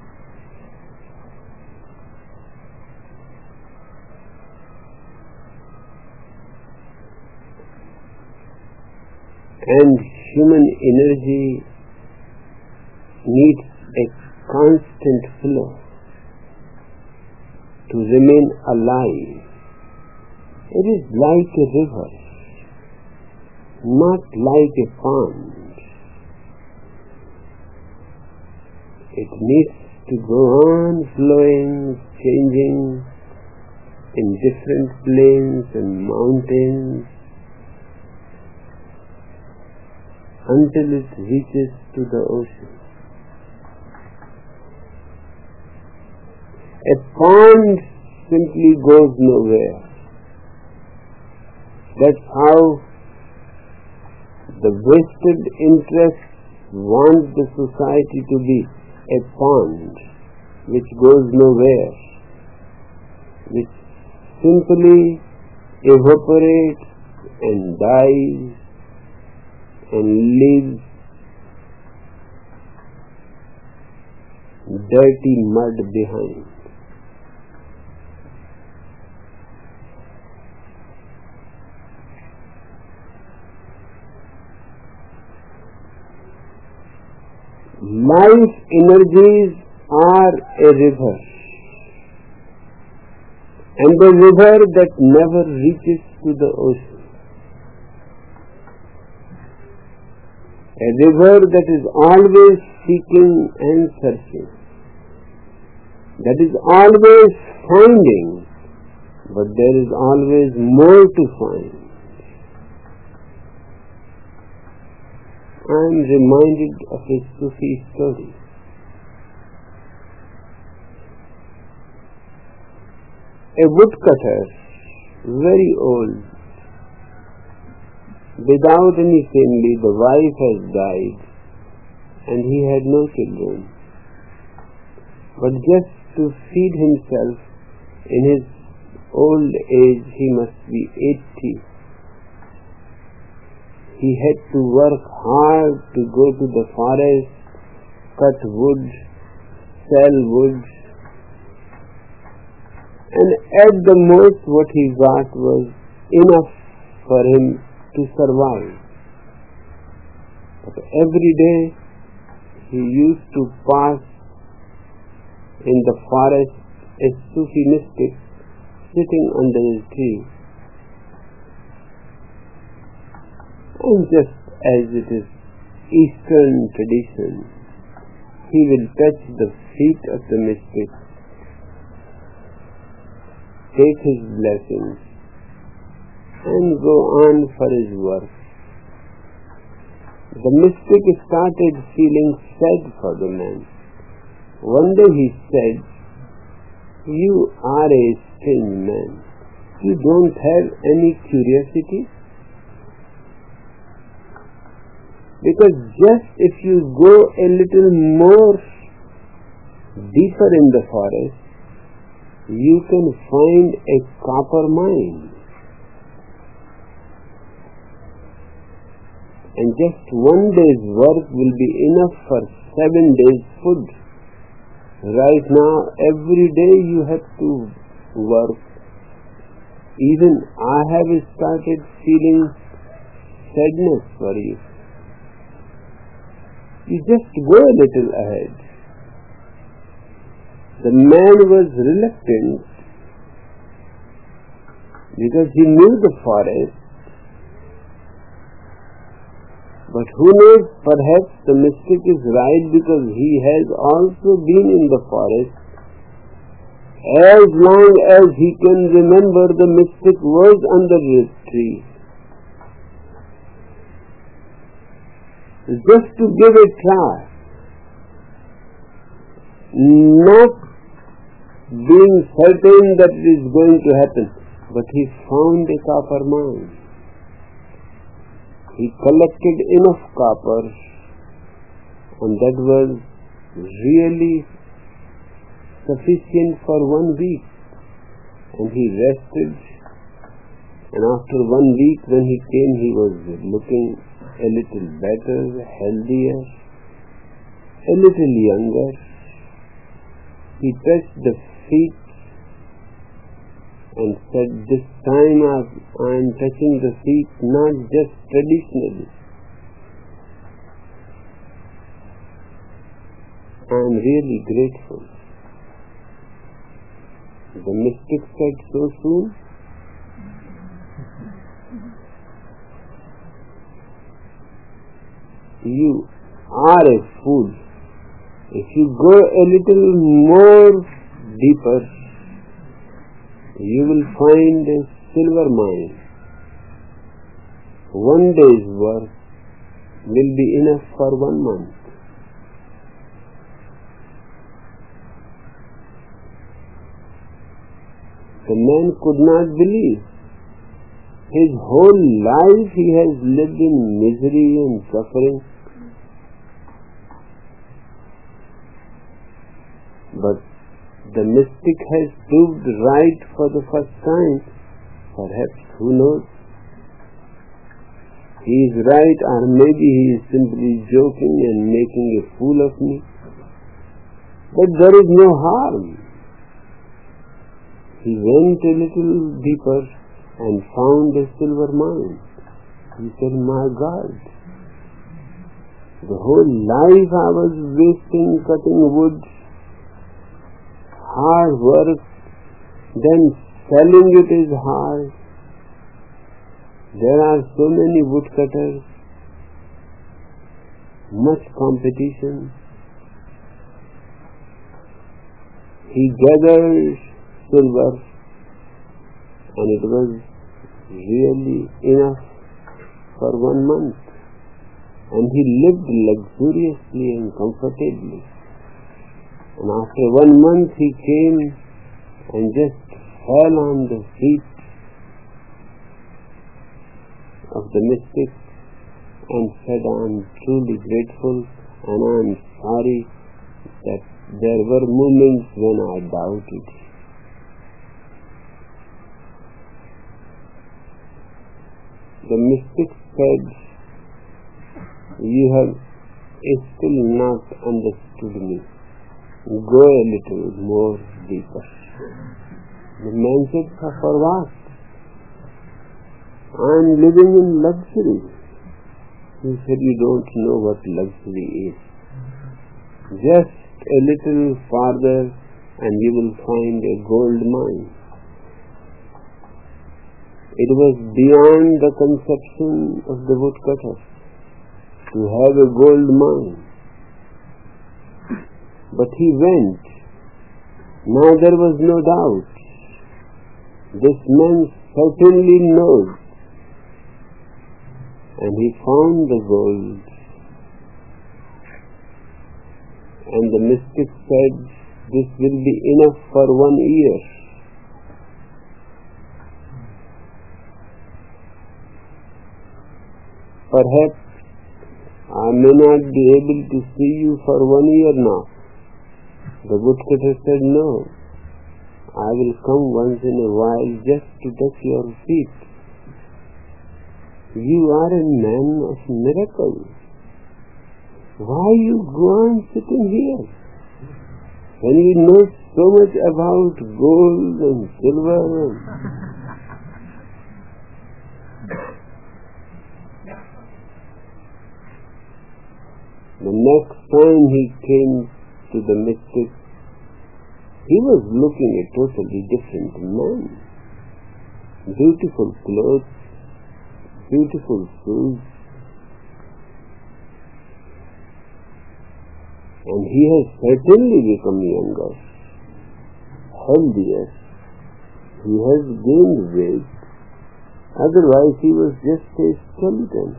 And human energy needs a constant flow to remain alive. It is like a river, not like a pond. It needs to go on flowing, changing in different plains and mountains, until it reaches to the ocean. A pond simply goes nowhere. That's how the vested interests want the society to be, a pond which goes nowhere, which simply evaporates and dies and leaves dirty mud behind. Life energies are a river, and a river that never reaches to the ocean. A river that is always seeking and searching, that is always finding, but there is always more to find. I am reminded of a Sufi story. A woodcutter, very old, without any family, the wife has died and he had no children. But just to feed himself in his old age, he must be eighty. He had to work hard to go to the forest, cut wood, sell wood, and at the most what he got was enough for him to survive. But every day he used to pass in the forest a Sufi mystic sitting under a tree. And just as it is Eastern tradition, he will touch the feet of the mystic, take his blessings, and go on for his work. The mystic started feeling sad for the man. One day he said, "You are a strange man. You don't have any curiosity? Because just if you go a little more deeper in the forest, you can find a copper mine. And just one day's work will be enough for seven days' food. Right now, every day you have to work. Even I have started feeling sadness for you. You just go a little ahead." The man was reluctant because he knew the forest, but who knows, perhaps the mystic is right because he has also been in the forest. As long as he can remember, the mystic was under the tree. Just to give a try, not being certain that it is going to happen, but he found a copper mine. He collected enough copper, and that was really sufficient for one week. And he rested, and after one week when he came, he was looking a little better, healthier, a little younger. He touched the feet and said, "This time I am touching the feet not just traditionally. I am really grateful." The mystic said, "So soon?" "You are a fool. If you go a little more deeper, you will find a silver mine. One day's work will be enough for one month." The man could not believe. His whole life he has lived in misery and suffering. But the mystic has proved right for the first time. Perhaps, who knows? He is right, or maybe he is simply joking and making a fool of me. But there is no harm. He went a little deeper and found a silver mine. He said, my God, the whole life I was wasting cutting wood, hard work, then selling it is hard. There are so many woodcutters, much competition. He gathered silver, and it was really enough for one month. And he lived luxuriously and comfortably. And after one month he came and just fell on the feet of the mystic and said, I am truly grateful and I am sorry that there were moments when I doubted. The mystic said, you have still not understood me. Go a little more deeper. The man said, for what? I am living in luxury. He said, you don't know what luxury is. Just a little farther and you will find a gold mine. It was beyond the conception of the woodcutter to have a gold mine. But he went. Now there was no doubt. This man certainly knows. And he found the gold. And the mystic said, this will be enough for one year. Perhaps I may not be able to see you for one year now. The woodcutter said, no, I will come once in a while just to touch your feet. You are a man of miracles. Why you go on sitting here? When you know so much about gold and silver. The next time he came to the mystic, he was looking a totally different man. Beautiful clothes, beautiful shoes, and he has certainly become younger, healthier. He has gained weight. Otherwise he was just a skeleton.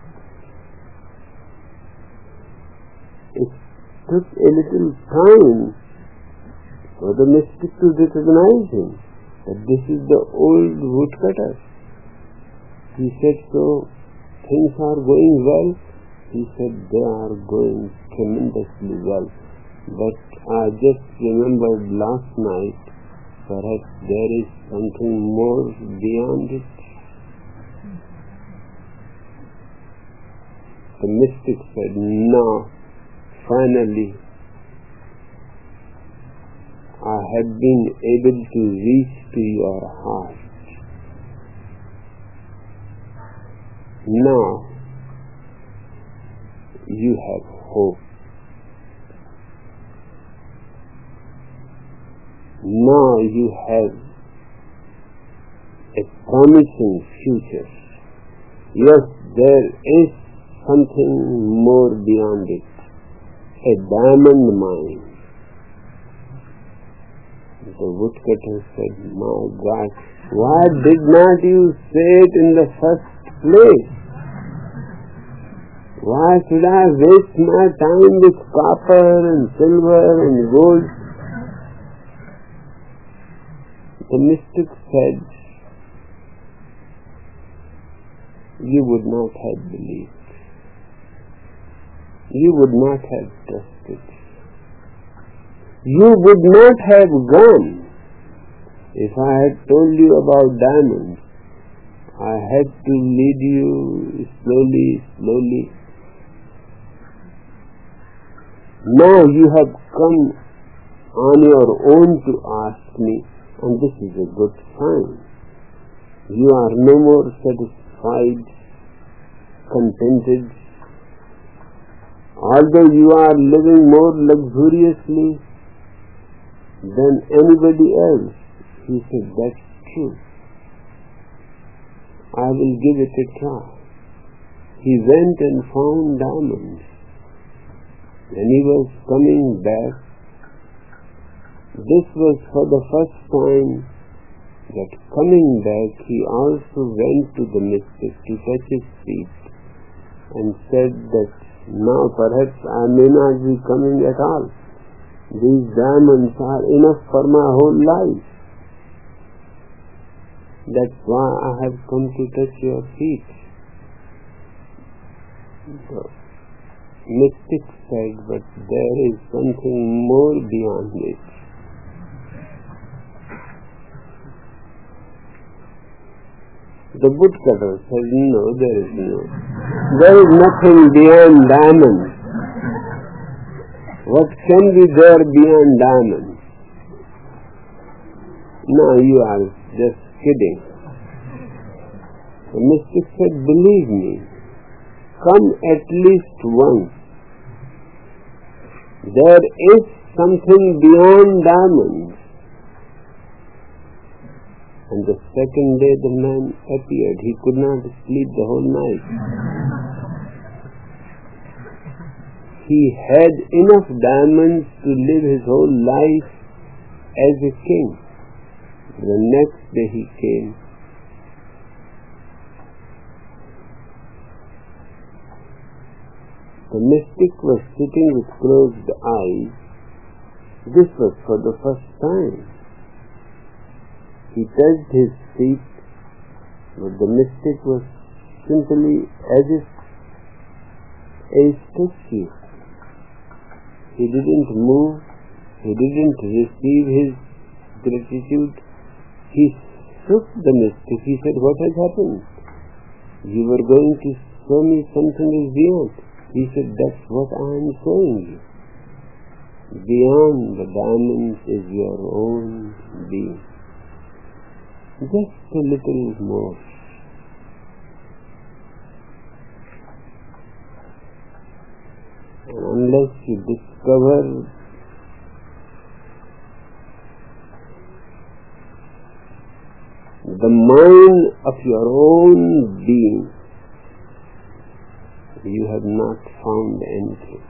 It took a little time for the mystic to recognize him, that this is the old woodcutter. He said, so things are going well? He said, they are going tremendously well. But I just remembered last night, perhaps there is something more beyond it. The mystic said, no, finally I have been able to reach to your heart. Now you have hope. Now you have a promising future. Yes, there is something more beyond it. A diamond mine. The woodcutter said, my God, why did not you say it in the first place? Why should I waste my time with copper and silver and gold? The mystic said, you would not have believed. You would not have trusted. You would not have gone if I had told you about diamonds. I had to lead you slowly, slowly. Now you have come on your own to ask me, and this is a good sign. You are no more satisfied, contented. Although you are living more luxuriously than anybody else, he said, that's true. I will give it a try. He went and found diamonds. When he was coming back, this was for the first time that coming back he also went to the mystic to touch his feet and said that now perhaps I may not be coming at all. These diamonds are enough for my whole life. That's why I have come to touch your feet. The mystic said, but there is something more beyond it. The woodcutter says, no, there is no. There is nothing beyond diamonds. What can be there beyond diamonds? No, you are just kidding. The mystic said, believe me, come at least once. There is something beyond diamonds. And the second day the man appeared. He could not sleep the whole night. He had enough diamonds to live his whole life as a king. The next day he came. The mystic was sitting with closed eyes. This was for the first time. He touched his feet, but the mystic was simply as if a statue. He didn't move. He didn't receive his gratitude. He shook the mystic. He said, what has happened? You were going to show me something is beyond. He said, that's what I am showing you. Beyond the diamonds is your own being. Just a little more. And unless you discover the mind of your own being, you have not found anything.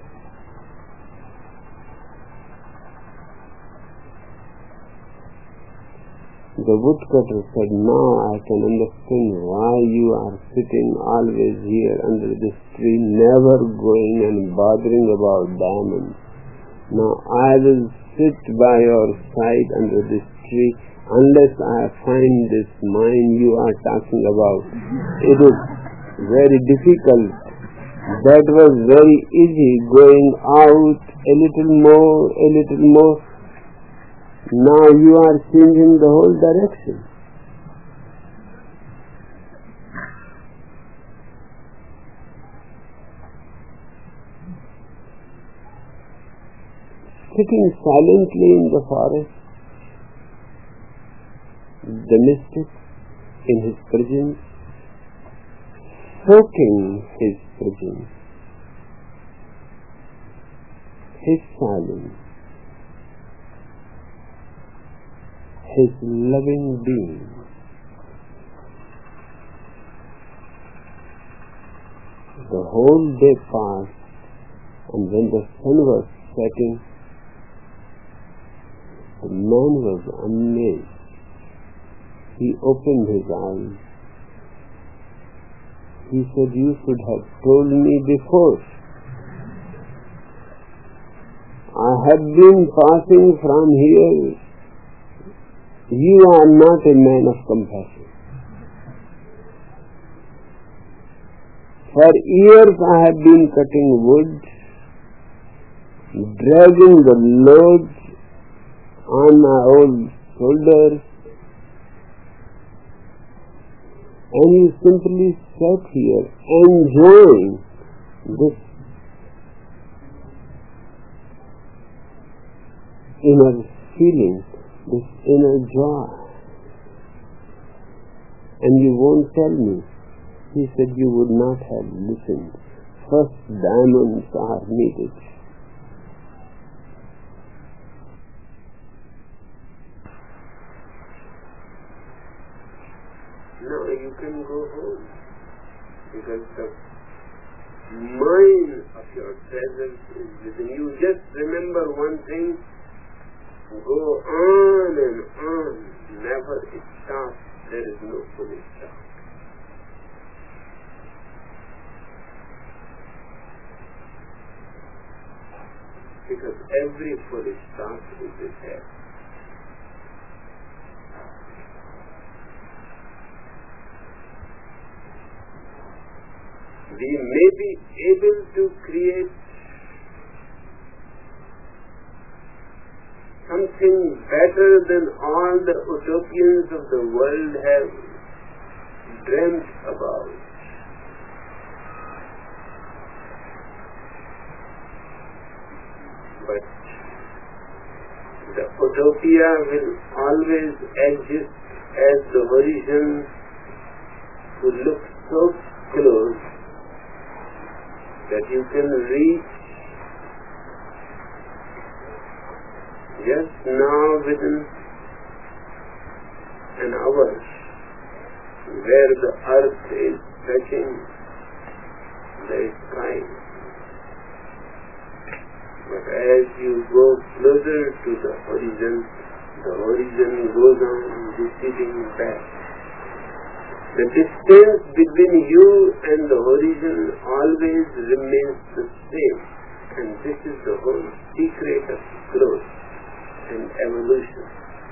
The woodcutter said, now I can understand why you are sitting always here under this tree, never going and bothering about diamonds. Now I will sit by your side under this tree unless I find this mind you are talking about. It is very difficult. That was very easy, going out a little more, a little more. Now you are changing the whole direction. Sitting silently in the forest, the mystic in his presence, soaking his presence, his silence, his loving being. The whole day passed, and when the sun was setting, the man was amazed. He opened his eyes. He said, you should have told me before. I have been passing from here You are not a man of compassion. For years I have been cutting wood, dragging the loads on my old shoulders, and you simply sat here enjoying this inner feeling, this inner joy. And you won't tell me. He said you would not have listened. First diamonds are needed. Now you can go home, because the mind of your presence is within you. Just remember one thing, go on and on, never stop. There is no full stop. Because every full stop is a death. We may be able to create something better than all the utopians of the world have dreamt about. But the utopia will always exist as the horizon who looks so close that you can reach just now within an hour, where the earth is touching the sky. But as you go closer to the horizon, the horizon goes on receding back. The distance between you and the horizon always remains the same, and this is the whole secret of growth and evolution.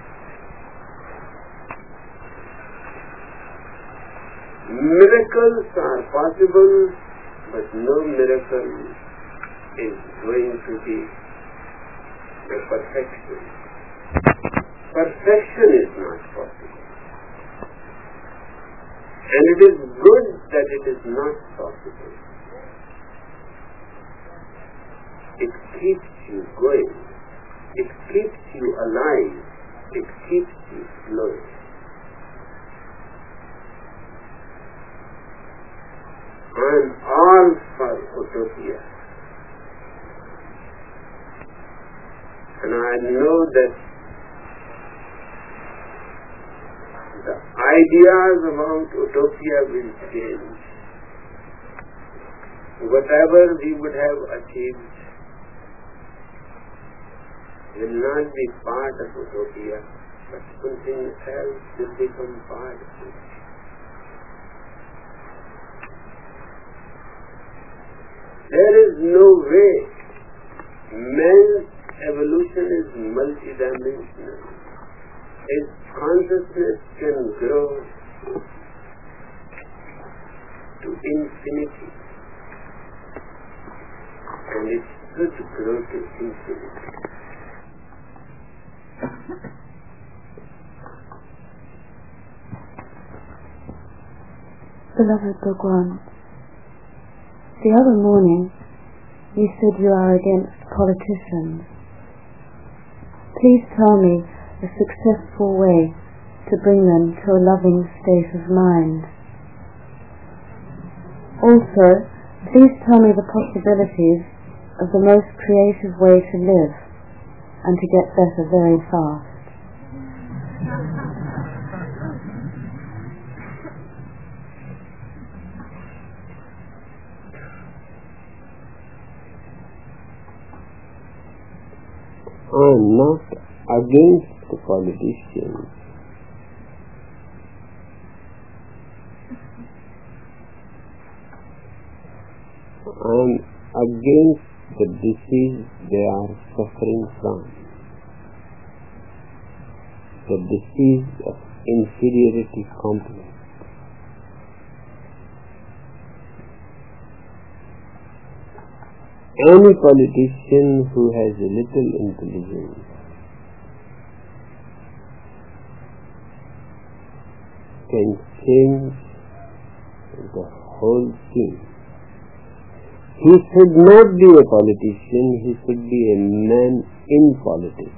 Miracles are possible, but no miracle is going to be a perfection. Perfection is not possible. And it is good that it is not possible. It keeps you going. It keeps you alive. It keeps you flowing. I am all for utopia. And I know that the ideas about utopia will change. Whatever we would have achieved will not be part of utopia, but something else will become part of it. There is no way. Man's evolution is multidimensional. His consciousness can grow to infinity, and it should grow to infinity. Beloved Bhagwan, the other morning you said you are against politicians. Please tell me a successful way to bring them to a loving state of mind. Also, please tell me the possibilities of the most creative way to live and to get better very fast. I am not against the politicians. I am against the disease they are suffering from. the disease of inferiority complex. Any politician who has a little intelligence can change the whole scene. He should not be a politician, he should be a man in politics.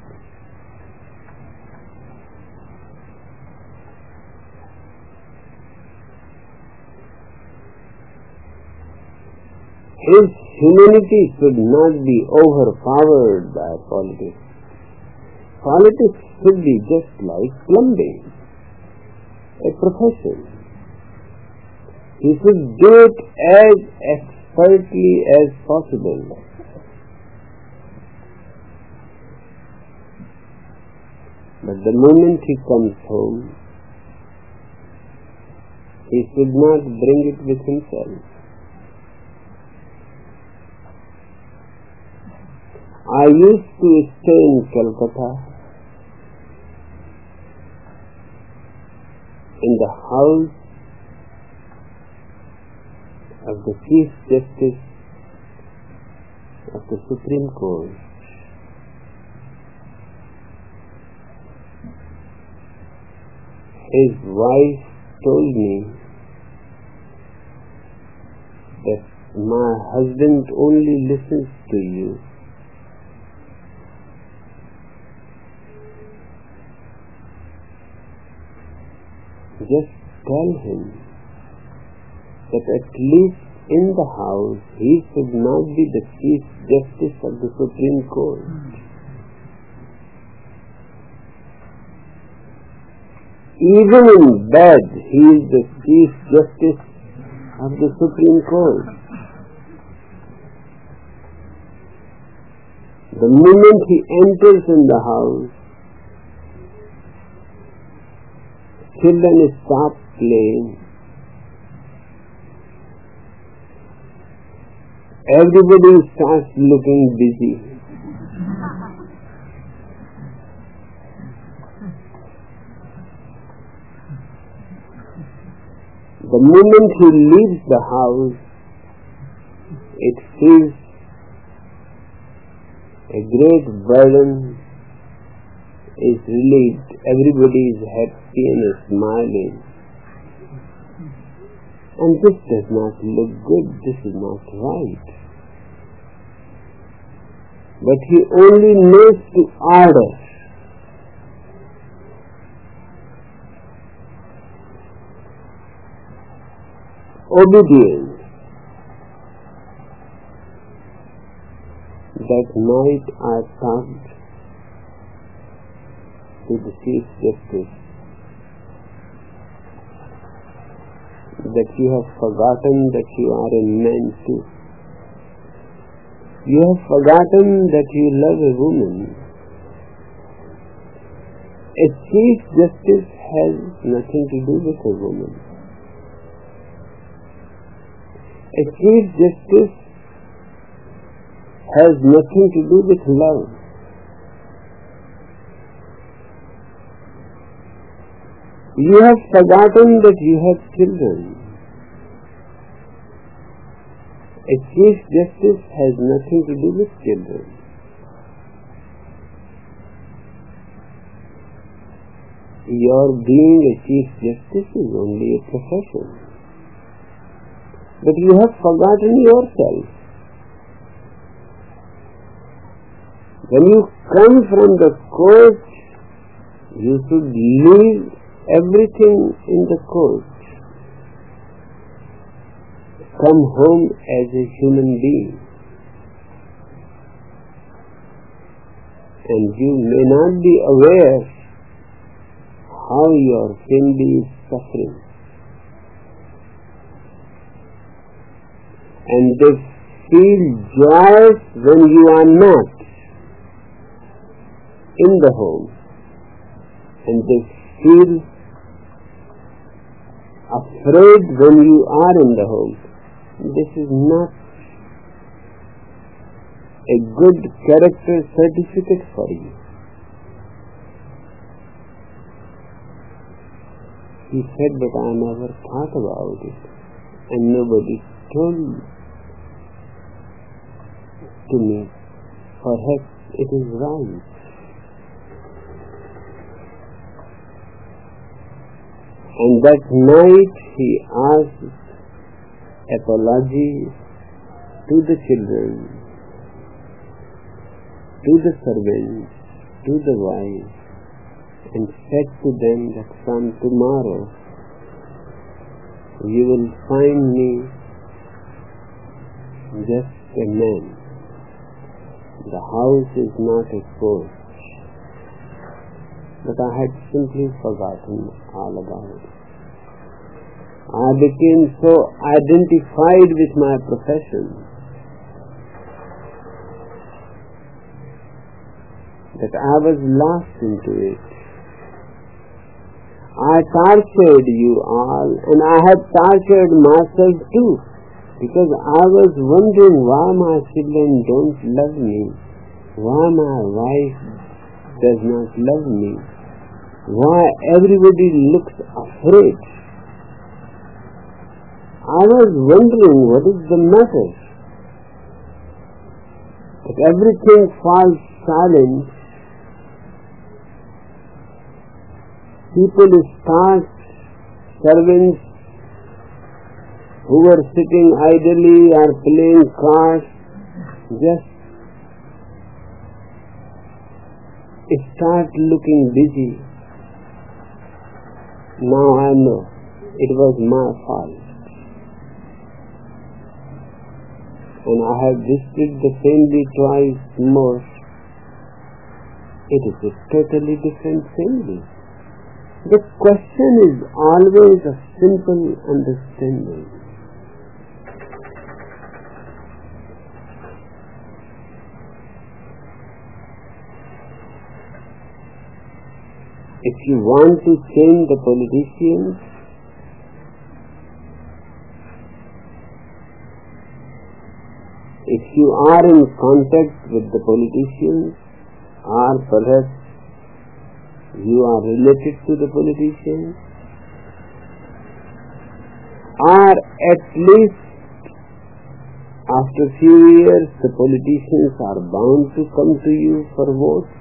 His humanity should not be overpowered by politics. Politics should be just like plumbing, a profession. He should do it as expertly as possible. But the moment he comes home, he should not bring it with himself. I used to stay in Calcutta in the house of the Chief Justice of the Supreme Court. His wife told me that my husband only listens to you. Just tell him that at least in the house he should not be the Chief Justice of the Supreme Court. Even in bed he is the Chief Justice of the Supreme Court. The moment he enters in the house, children stop playing. Everybody starts looking busy. The moment he leaves the house, it feels a great burden is relieved. Everybody is happy and smiling. And this does not look good. This is not right. But he only knows to order. Obedience. That night I talked to the Chief Justice that you have forgotten that you are a man too. You have forgotten that you love a woman. A Chief Justice has nothing to do with a woman. A Chief Justice has nothing to do with love. You have forgotten that you have children. A Chief Justice has nothing to do with children. Your being a Chief Justice is only a profession. But you have forgotten yourself. When you come from the court, you should leave everything in the court. Come home as a human being. And you may not be aware how your family is suffering. And they feel joy when you are not in the home. And they feel afraid when you are in the home. This is not a good character certificate for you. He said, but I never thought about it, and nobody told to me. Perhaps it is right. And that night he asked apology to the children, to the servants, to the wife, and said to them that from tomorrow you will find me just a man. The house is not a court. But I had simply forgotten all about it. I became so identified with my profession that I was lost into it. I tortured you all, and I had tortured myself too, because I was wondering why my children don't love me, why my wife does not love me, why everybody looks afraid. I was wondering what is the matter, but everything falls silent. People start, servants who were sitting idly or playing cards just start looking busy. Now I know it was my fault. And I have visited the family twice more. It is a totally different family. The question is always a simple understanding. If you want to change the politicians, if you are in contact with the politicians, or perhaps you are related to the politicians, or at least after few years the politicians are bound to come to you for votes,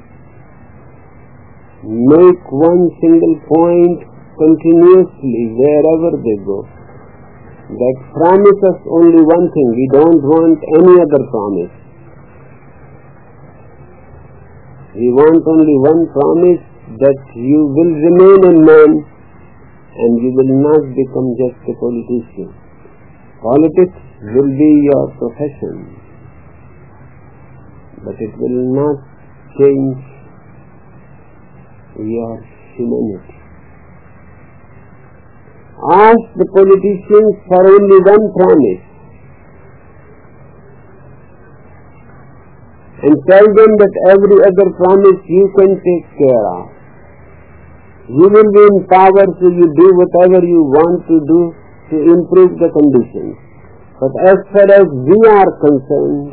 make one single point continuously wherever they go, that promise us only one thing, we don't want any other promise. We want only one promise, that you will remain a man and you will not become just a politician. Politics will be your profession, but it will not change your humanity. Ask the politicians for only one promise and tell them that every other promise you can take care of. You will be in power, so you do whatever you want to do to improve the conditions. But as far as we are concerned,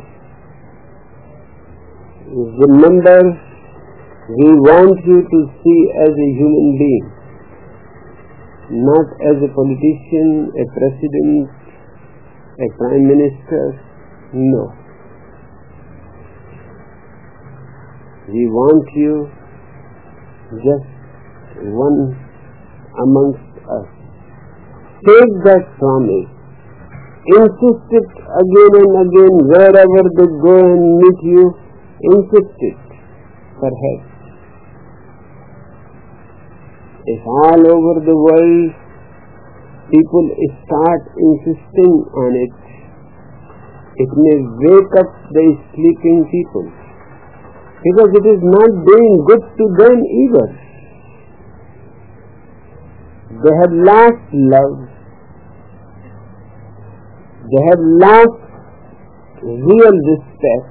remember, we want you to see as a human being, not as a politician, a president, a prime minister. No. We want you just one amongst us. Take that promise. Insist it again and again wherever they go and meet you. Insist it. Perhaps if all over the world people start insisting on it, it may wake up the sleeping people, because it is not doing good to them either. They have lost love. They have lost real respect.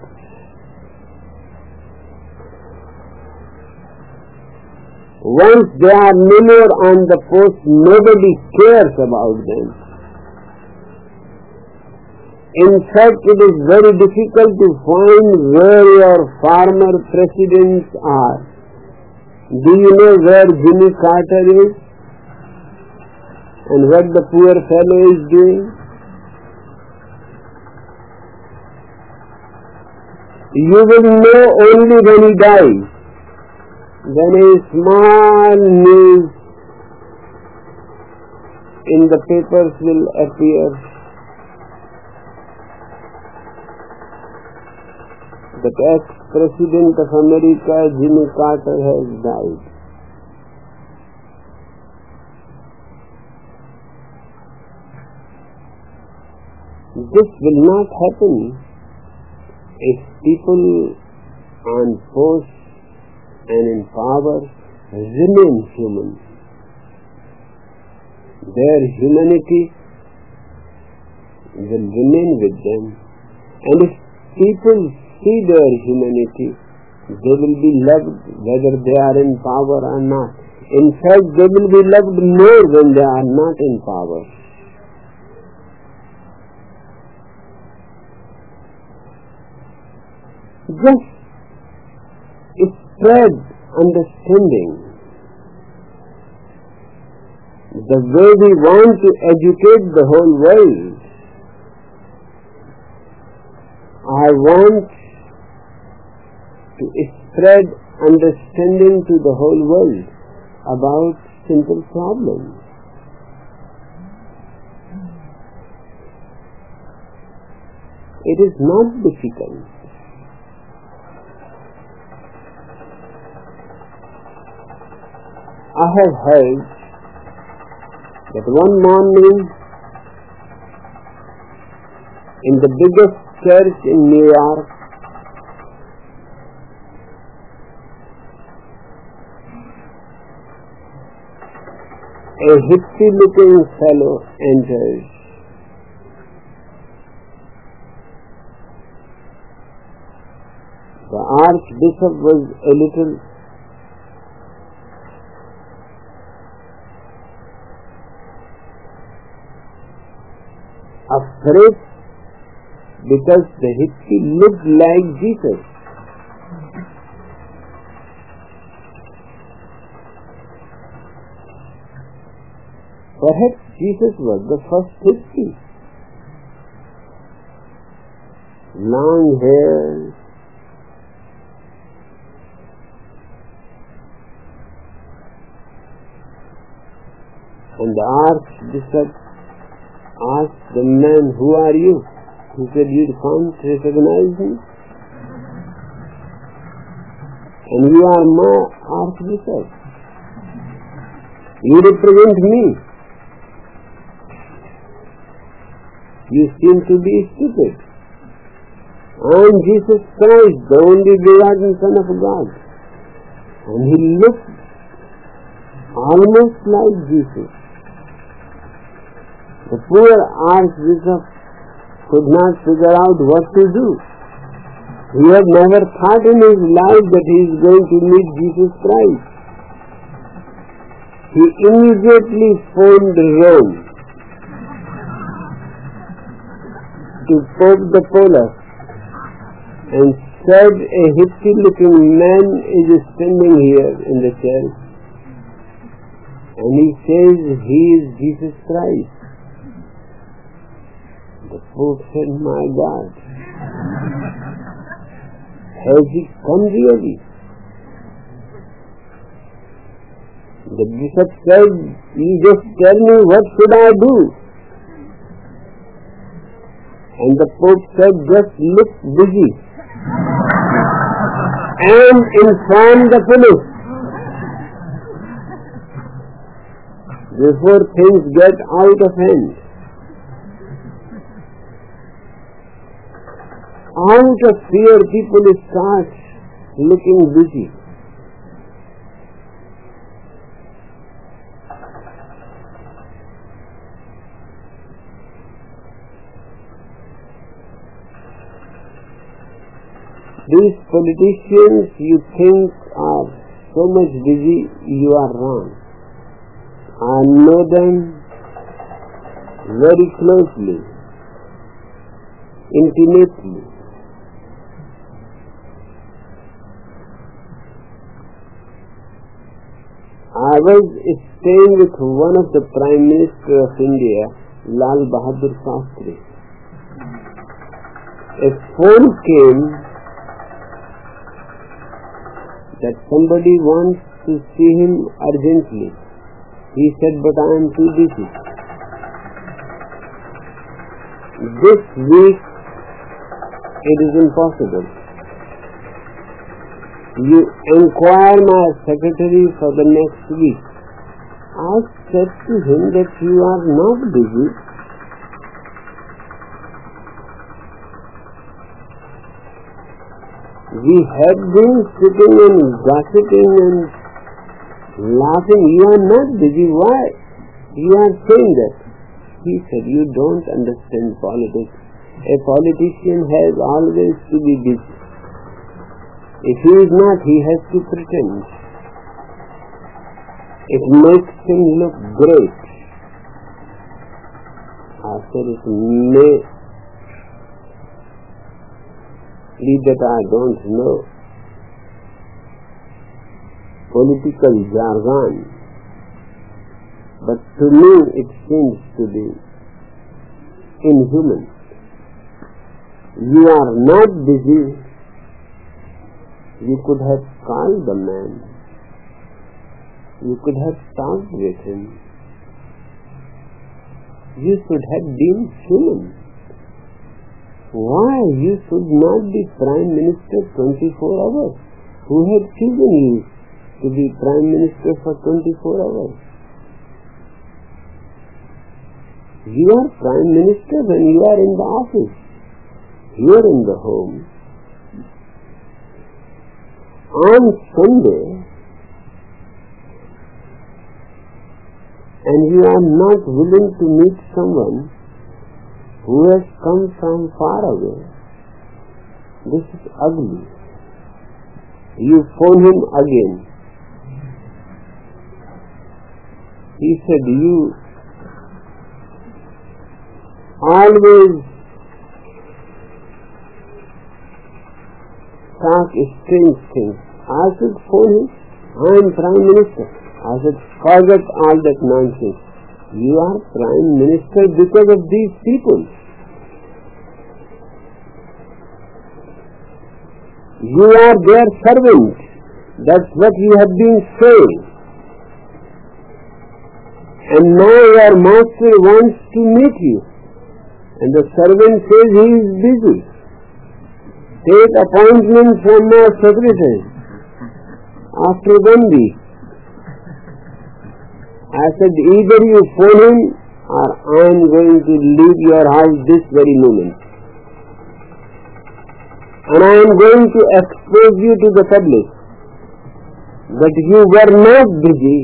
Once they are no more on the post, nobody cares about them. In fact, it is very difficult to find where your former presidents are. Do you know where Jimmy Carter is? and what the poor fellow is doing? You will know only when he dies. When a small news in the papers will appear that ex-President of America, Jimmy Carter, has died. This will not happen if people on post and in power remain human. Their humanity will remain with them, and if people see their humanity, they will be loved whether they are in power or not. In fact, they will be loved more when they are not in power. Just spread understanding. The way we want to educate the whole world, I want to spread understanding to the whole world about simple problems. It is not difficult. I have heard that one morning in the biggest church in New York, a hippie-looking fellow entered. The Archbishop was a little afraid because the hippie looked like Jesus. Perhaps Jesus was the first hippie. Long hair, and the Archbishop asked the man, "Who are you?" He said, "You can't recognize me, and you are my Archbishop. You represent me. You seem to be stupid. I am Jesus Christ, the only begotten Son of God." And he looked almost like Jesus. The poor Archbishop could not figure out what to do. He had never thought in his life that he is going to meet Jesus Christ. He immediately phoned Rome to Pope the Paulus and said, "A hippie-looking man is standing here in the church, and he says he is Jesus Christ." The Pope said, "My God, has he come really?" The bishop said, "You just tell me, what should I do?" And the Pope said, "Just look busy and inform the police before things get out of hand." Out of fear, people start looking busy. These politicians you think are so much busy, you are wrong. I know them very closely, intimately. I was staying with one of the Prime Minister of India, Lal Bahadur Shastri. A phone came that somebody wants to see him urgently. He said, but I am too busy. This week it is impossible. You inquire my secretary for the next week. I said to him that you are not busy. We had been sitting and gossiping and laughing. You are not busy. Why? You are saying that. He said, you don't understand politics. A politician has always to be busy. If he is not, he has to pretend. It makes him look great. I said, it may be that I don't know political jargon, but to me it seems to be inhuman. You are not busy. You could have called the man. You could have talked with him. You should have been human. Why you should not be Prime Minister twenty-four hours? Who had chosen you to be Prime Minister for twenty-four hours? You are Prime Minister when you are in the office. Here in the home. On Sunday, and you are not willing to meet someone who has come from far away, this is ugly. You phone him again. He said, you always talk strange things. I said, phone him. I am Prime Minister. I said, forget all that nonsense. You are Prime Minister because of these people. You are their servant. That's what you have been saying. And now your master wants to meet you. And the servant says he is busy. Take appointment from my secretary after one week. I said, either you phone him or I am going to leave your house this very moment. And I am going to expose you to the public that you were not busy.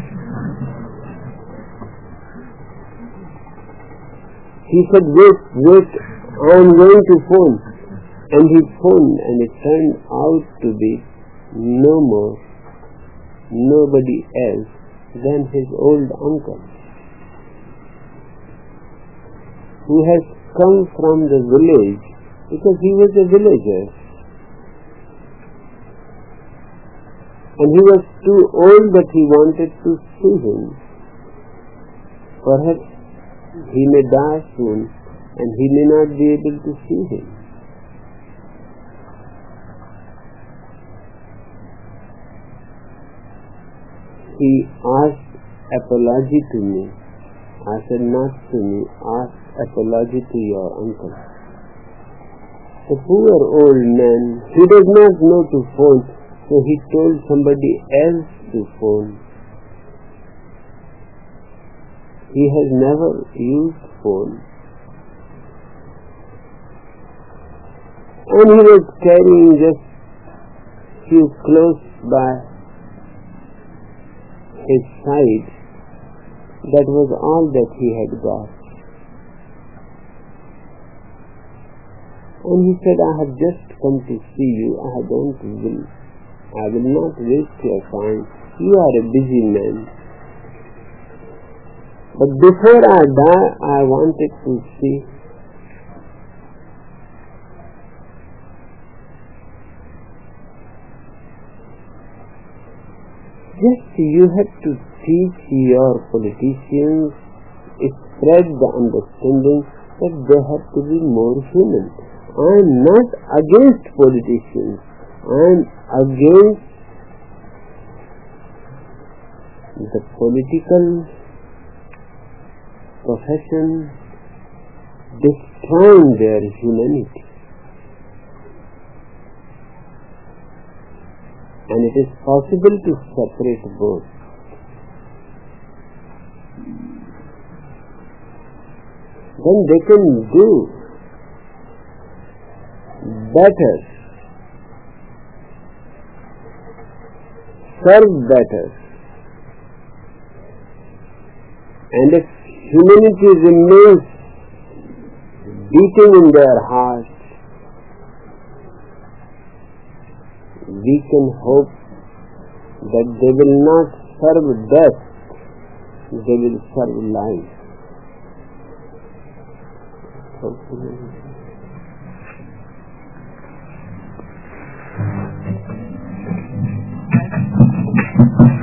He said, wait, wait, I am going to phone. And he phoned, and it turned out to be no more, nobody else than his old uncle, who has come from the village because he was a villager. And he was too old that he wanted to see him. Perhaps he may die soon, and he may not be able to see him. He asked apology to me. I said, not to me, ask apology to your uncle. The poor old man, he does not know to phone, so he told somebody else to phone. He has never used phone. And he was carrying just few clothes by his side. That was all that he had got. And he said, I have just come to see you. I don't will, I will not waste your time. You are a busy man. But before I die, I wanted to see Yes, you have to teach your politicians, spread the understanding that they have to be more human. I am not against politicians. I am against the political profession destroying their humanity. And it is possible to separate both. Then they can do better, serve better. And if humanity remains beating in their hearts, we can hope that they will not serve death, they will serve life. Hopefully.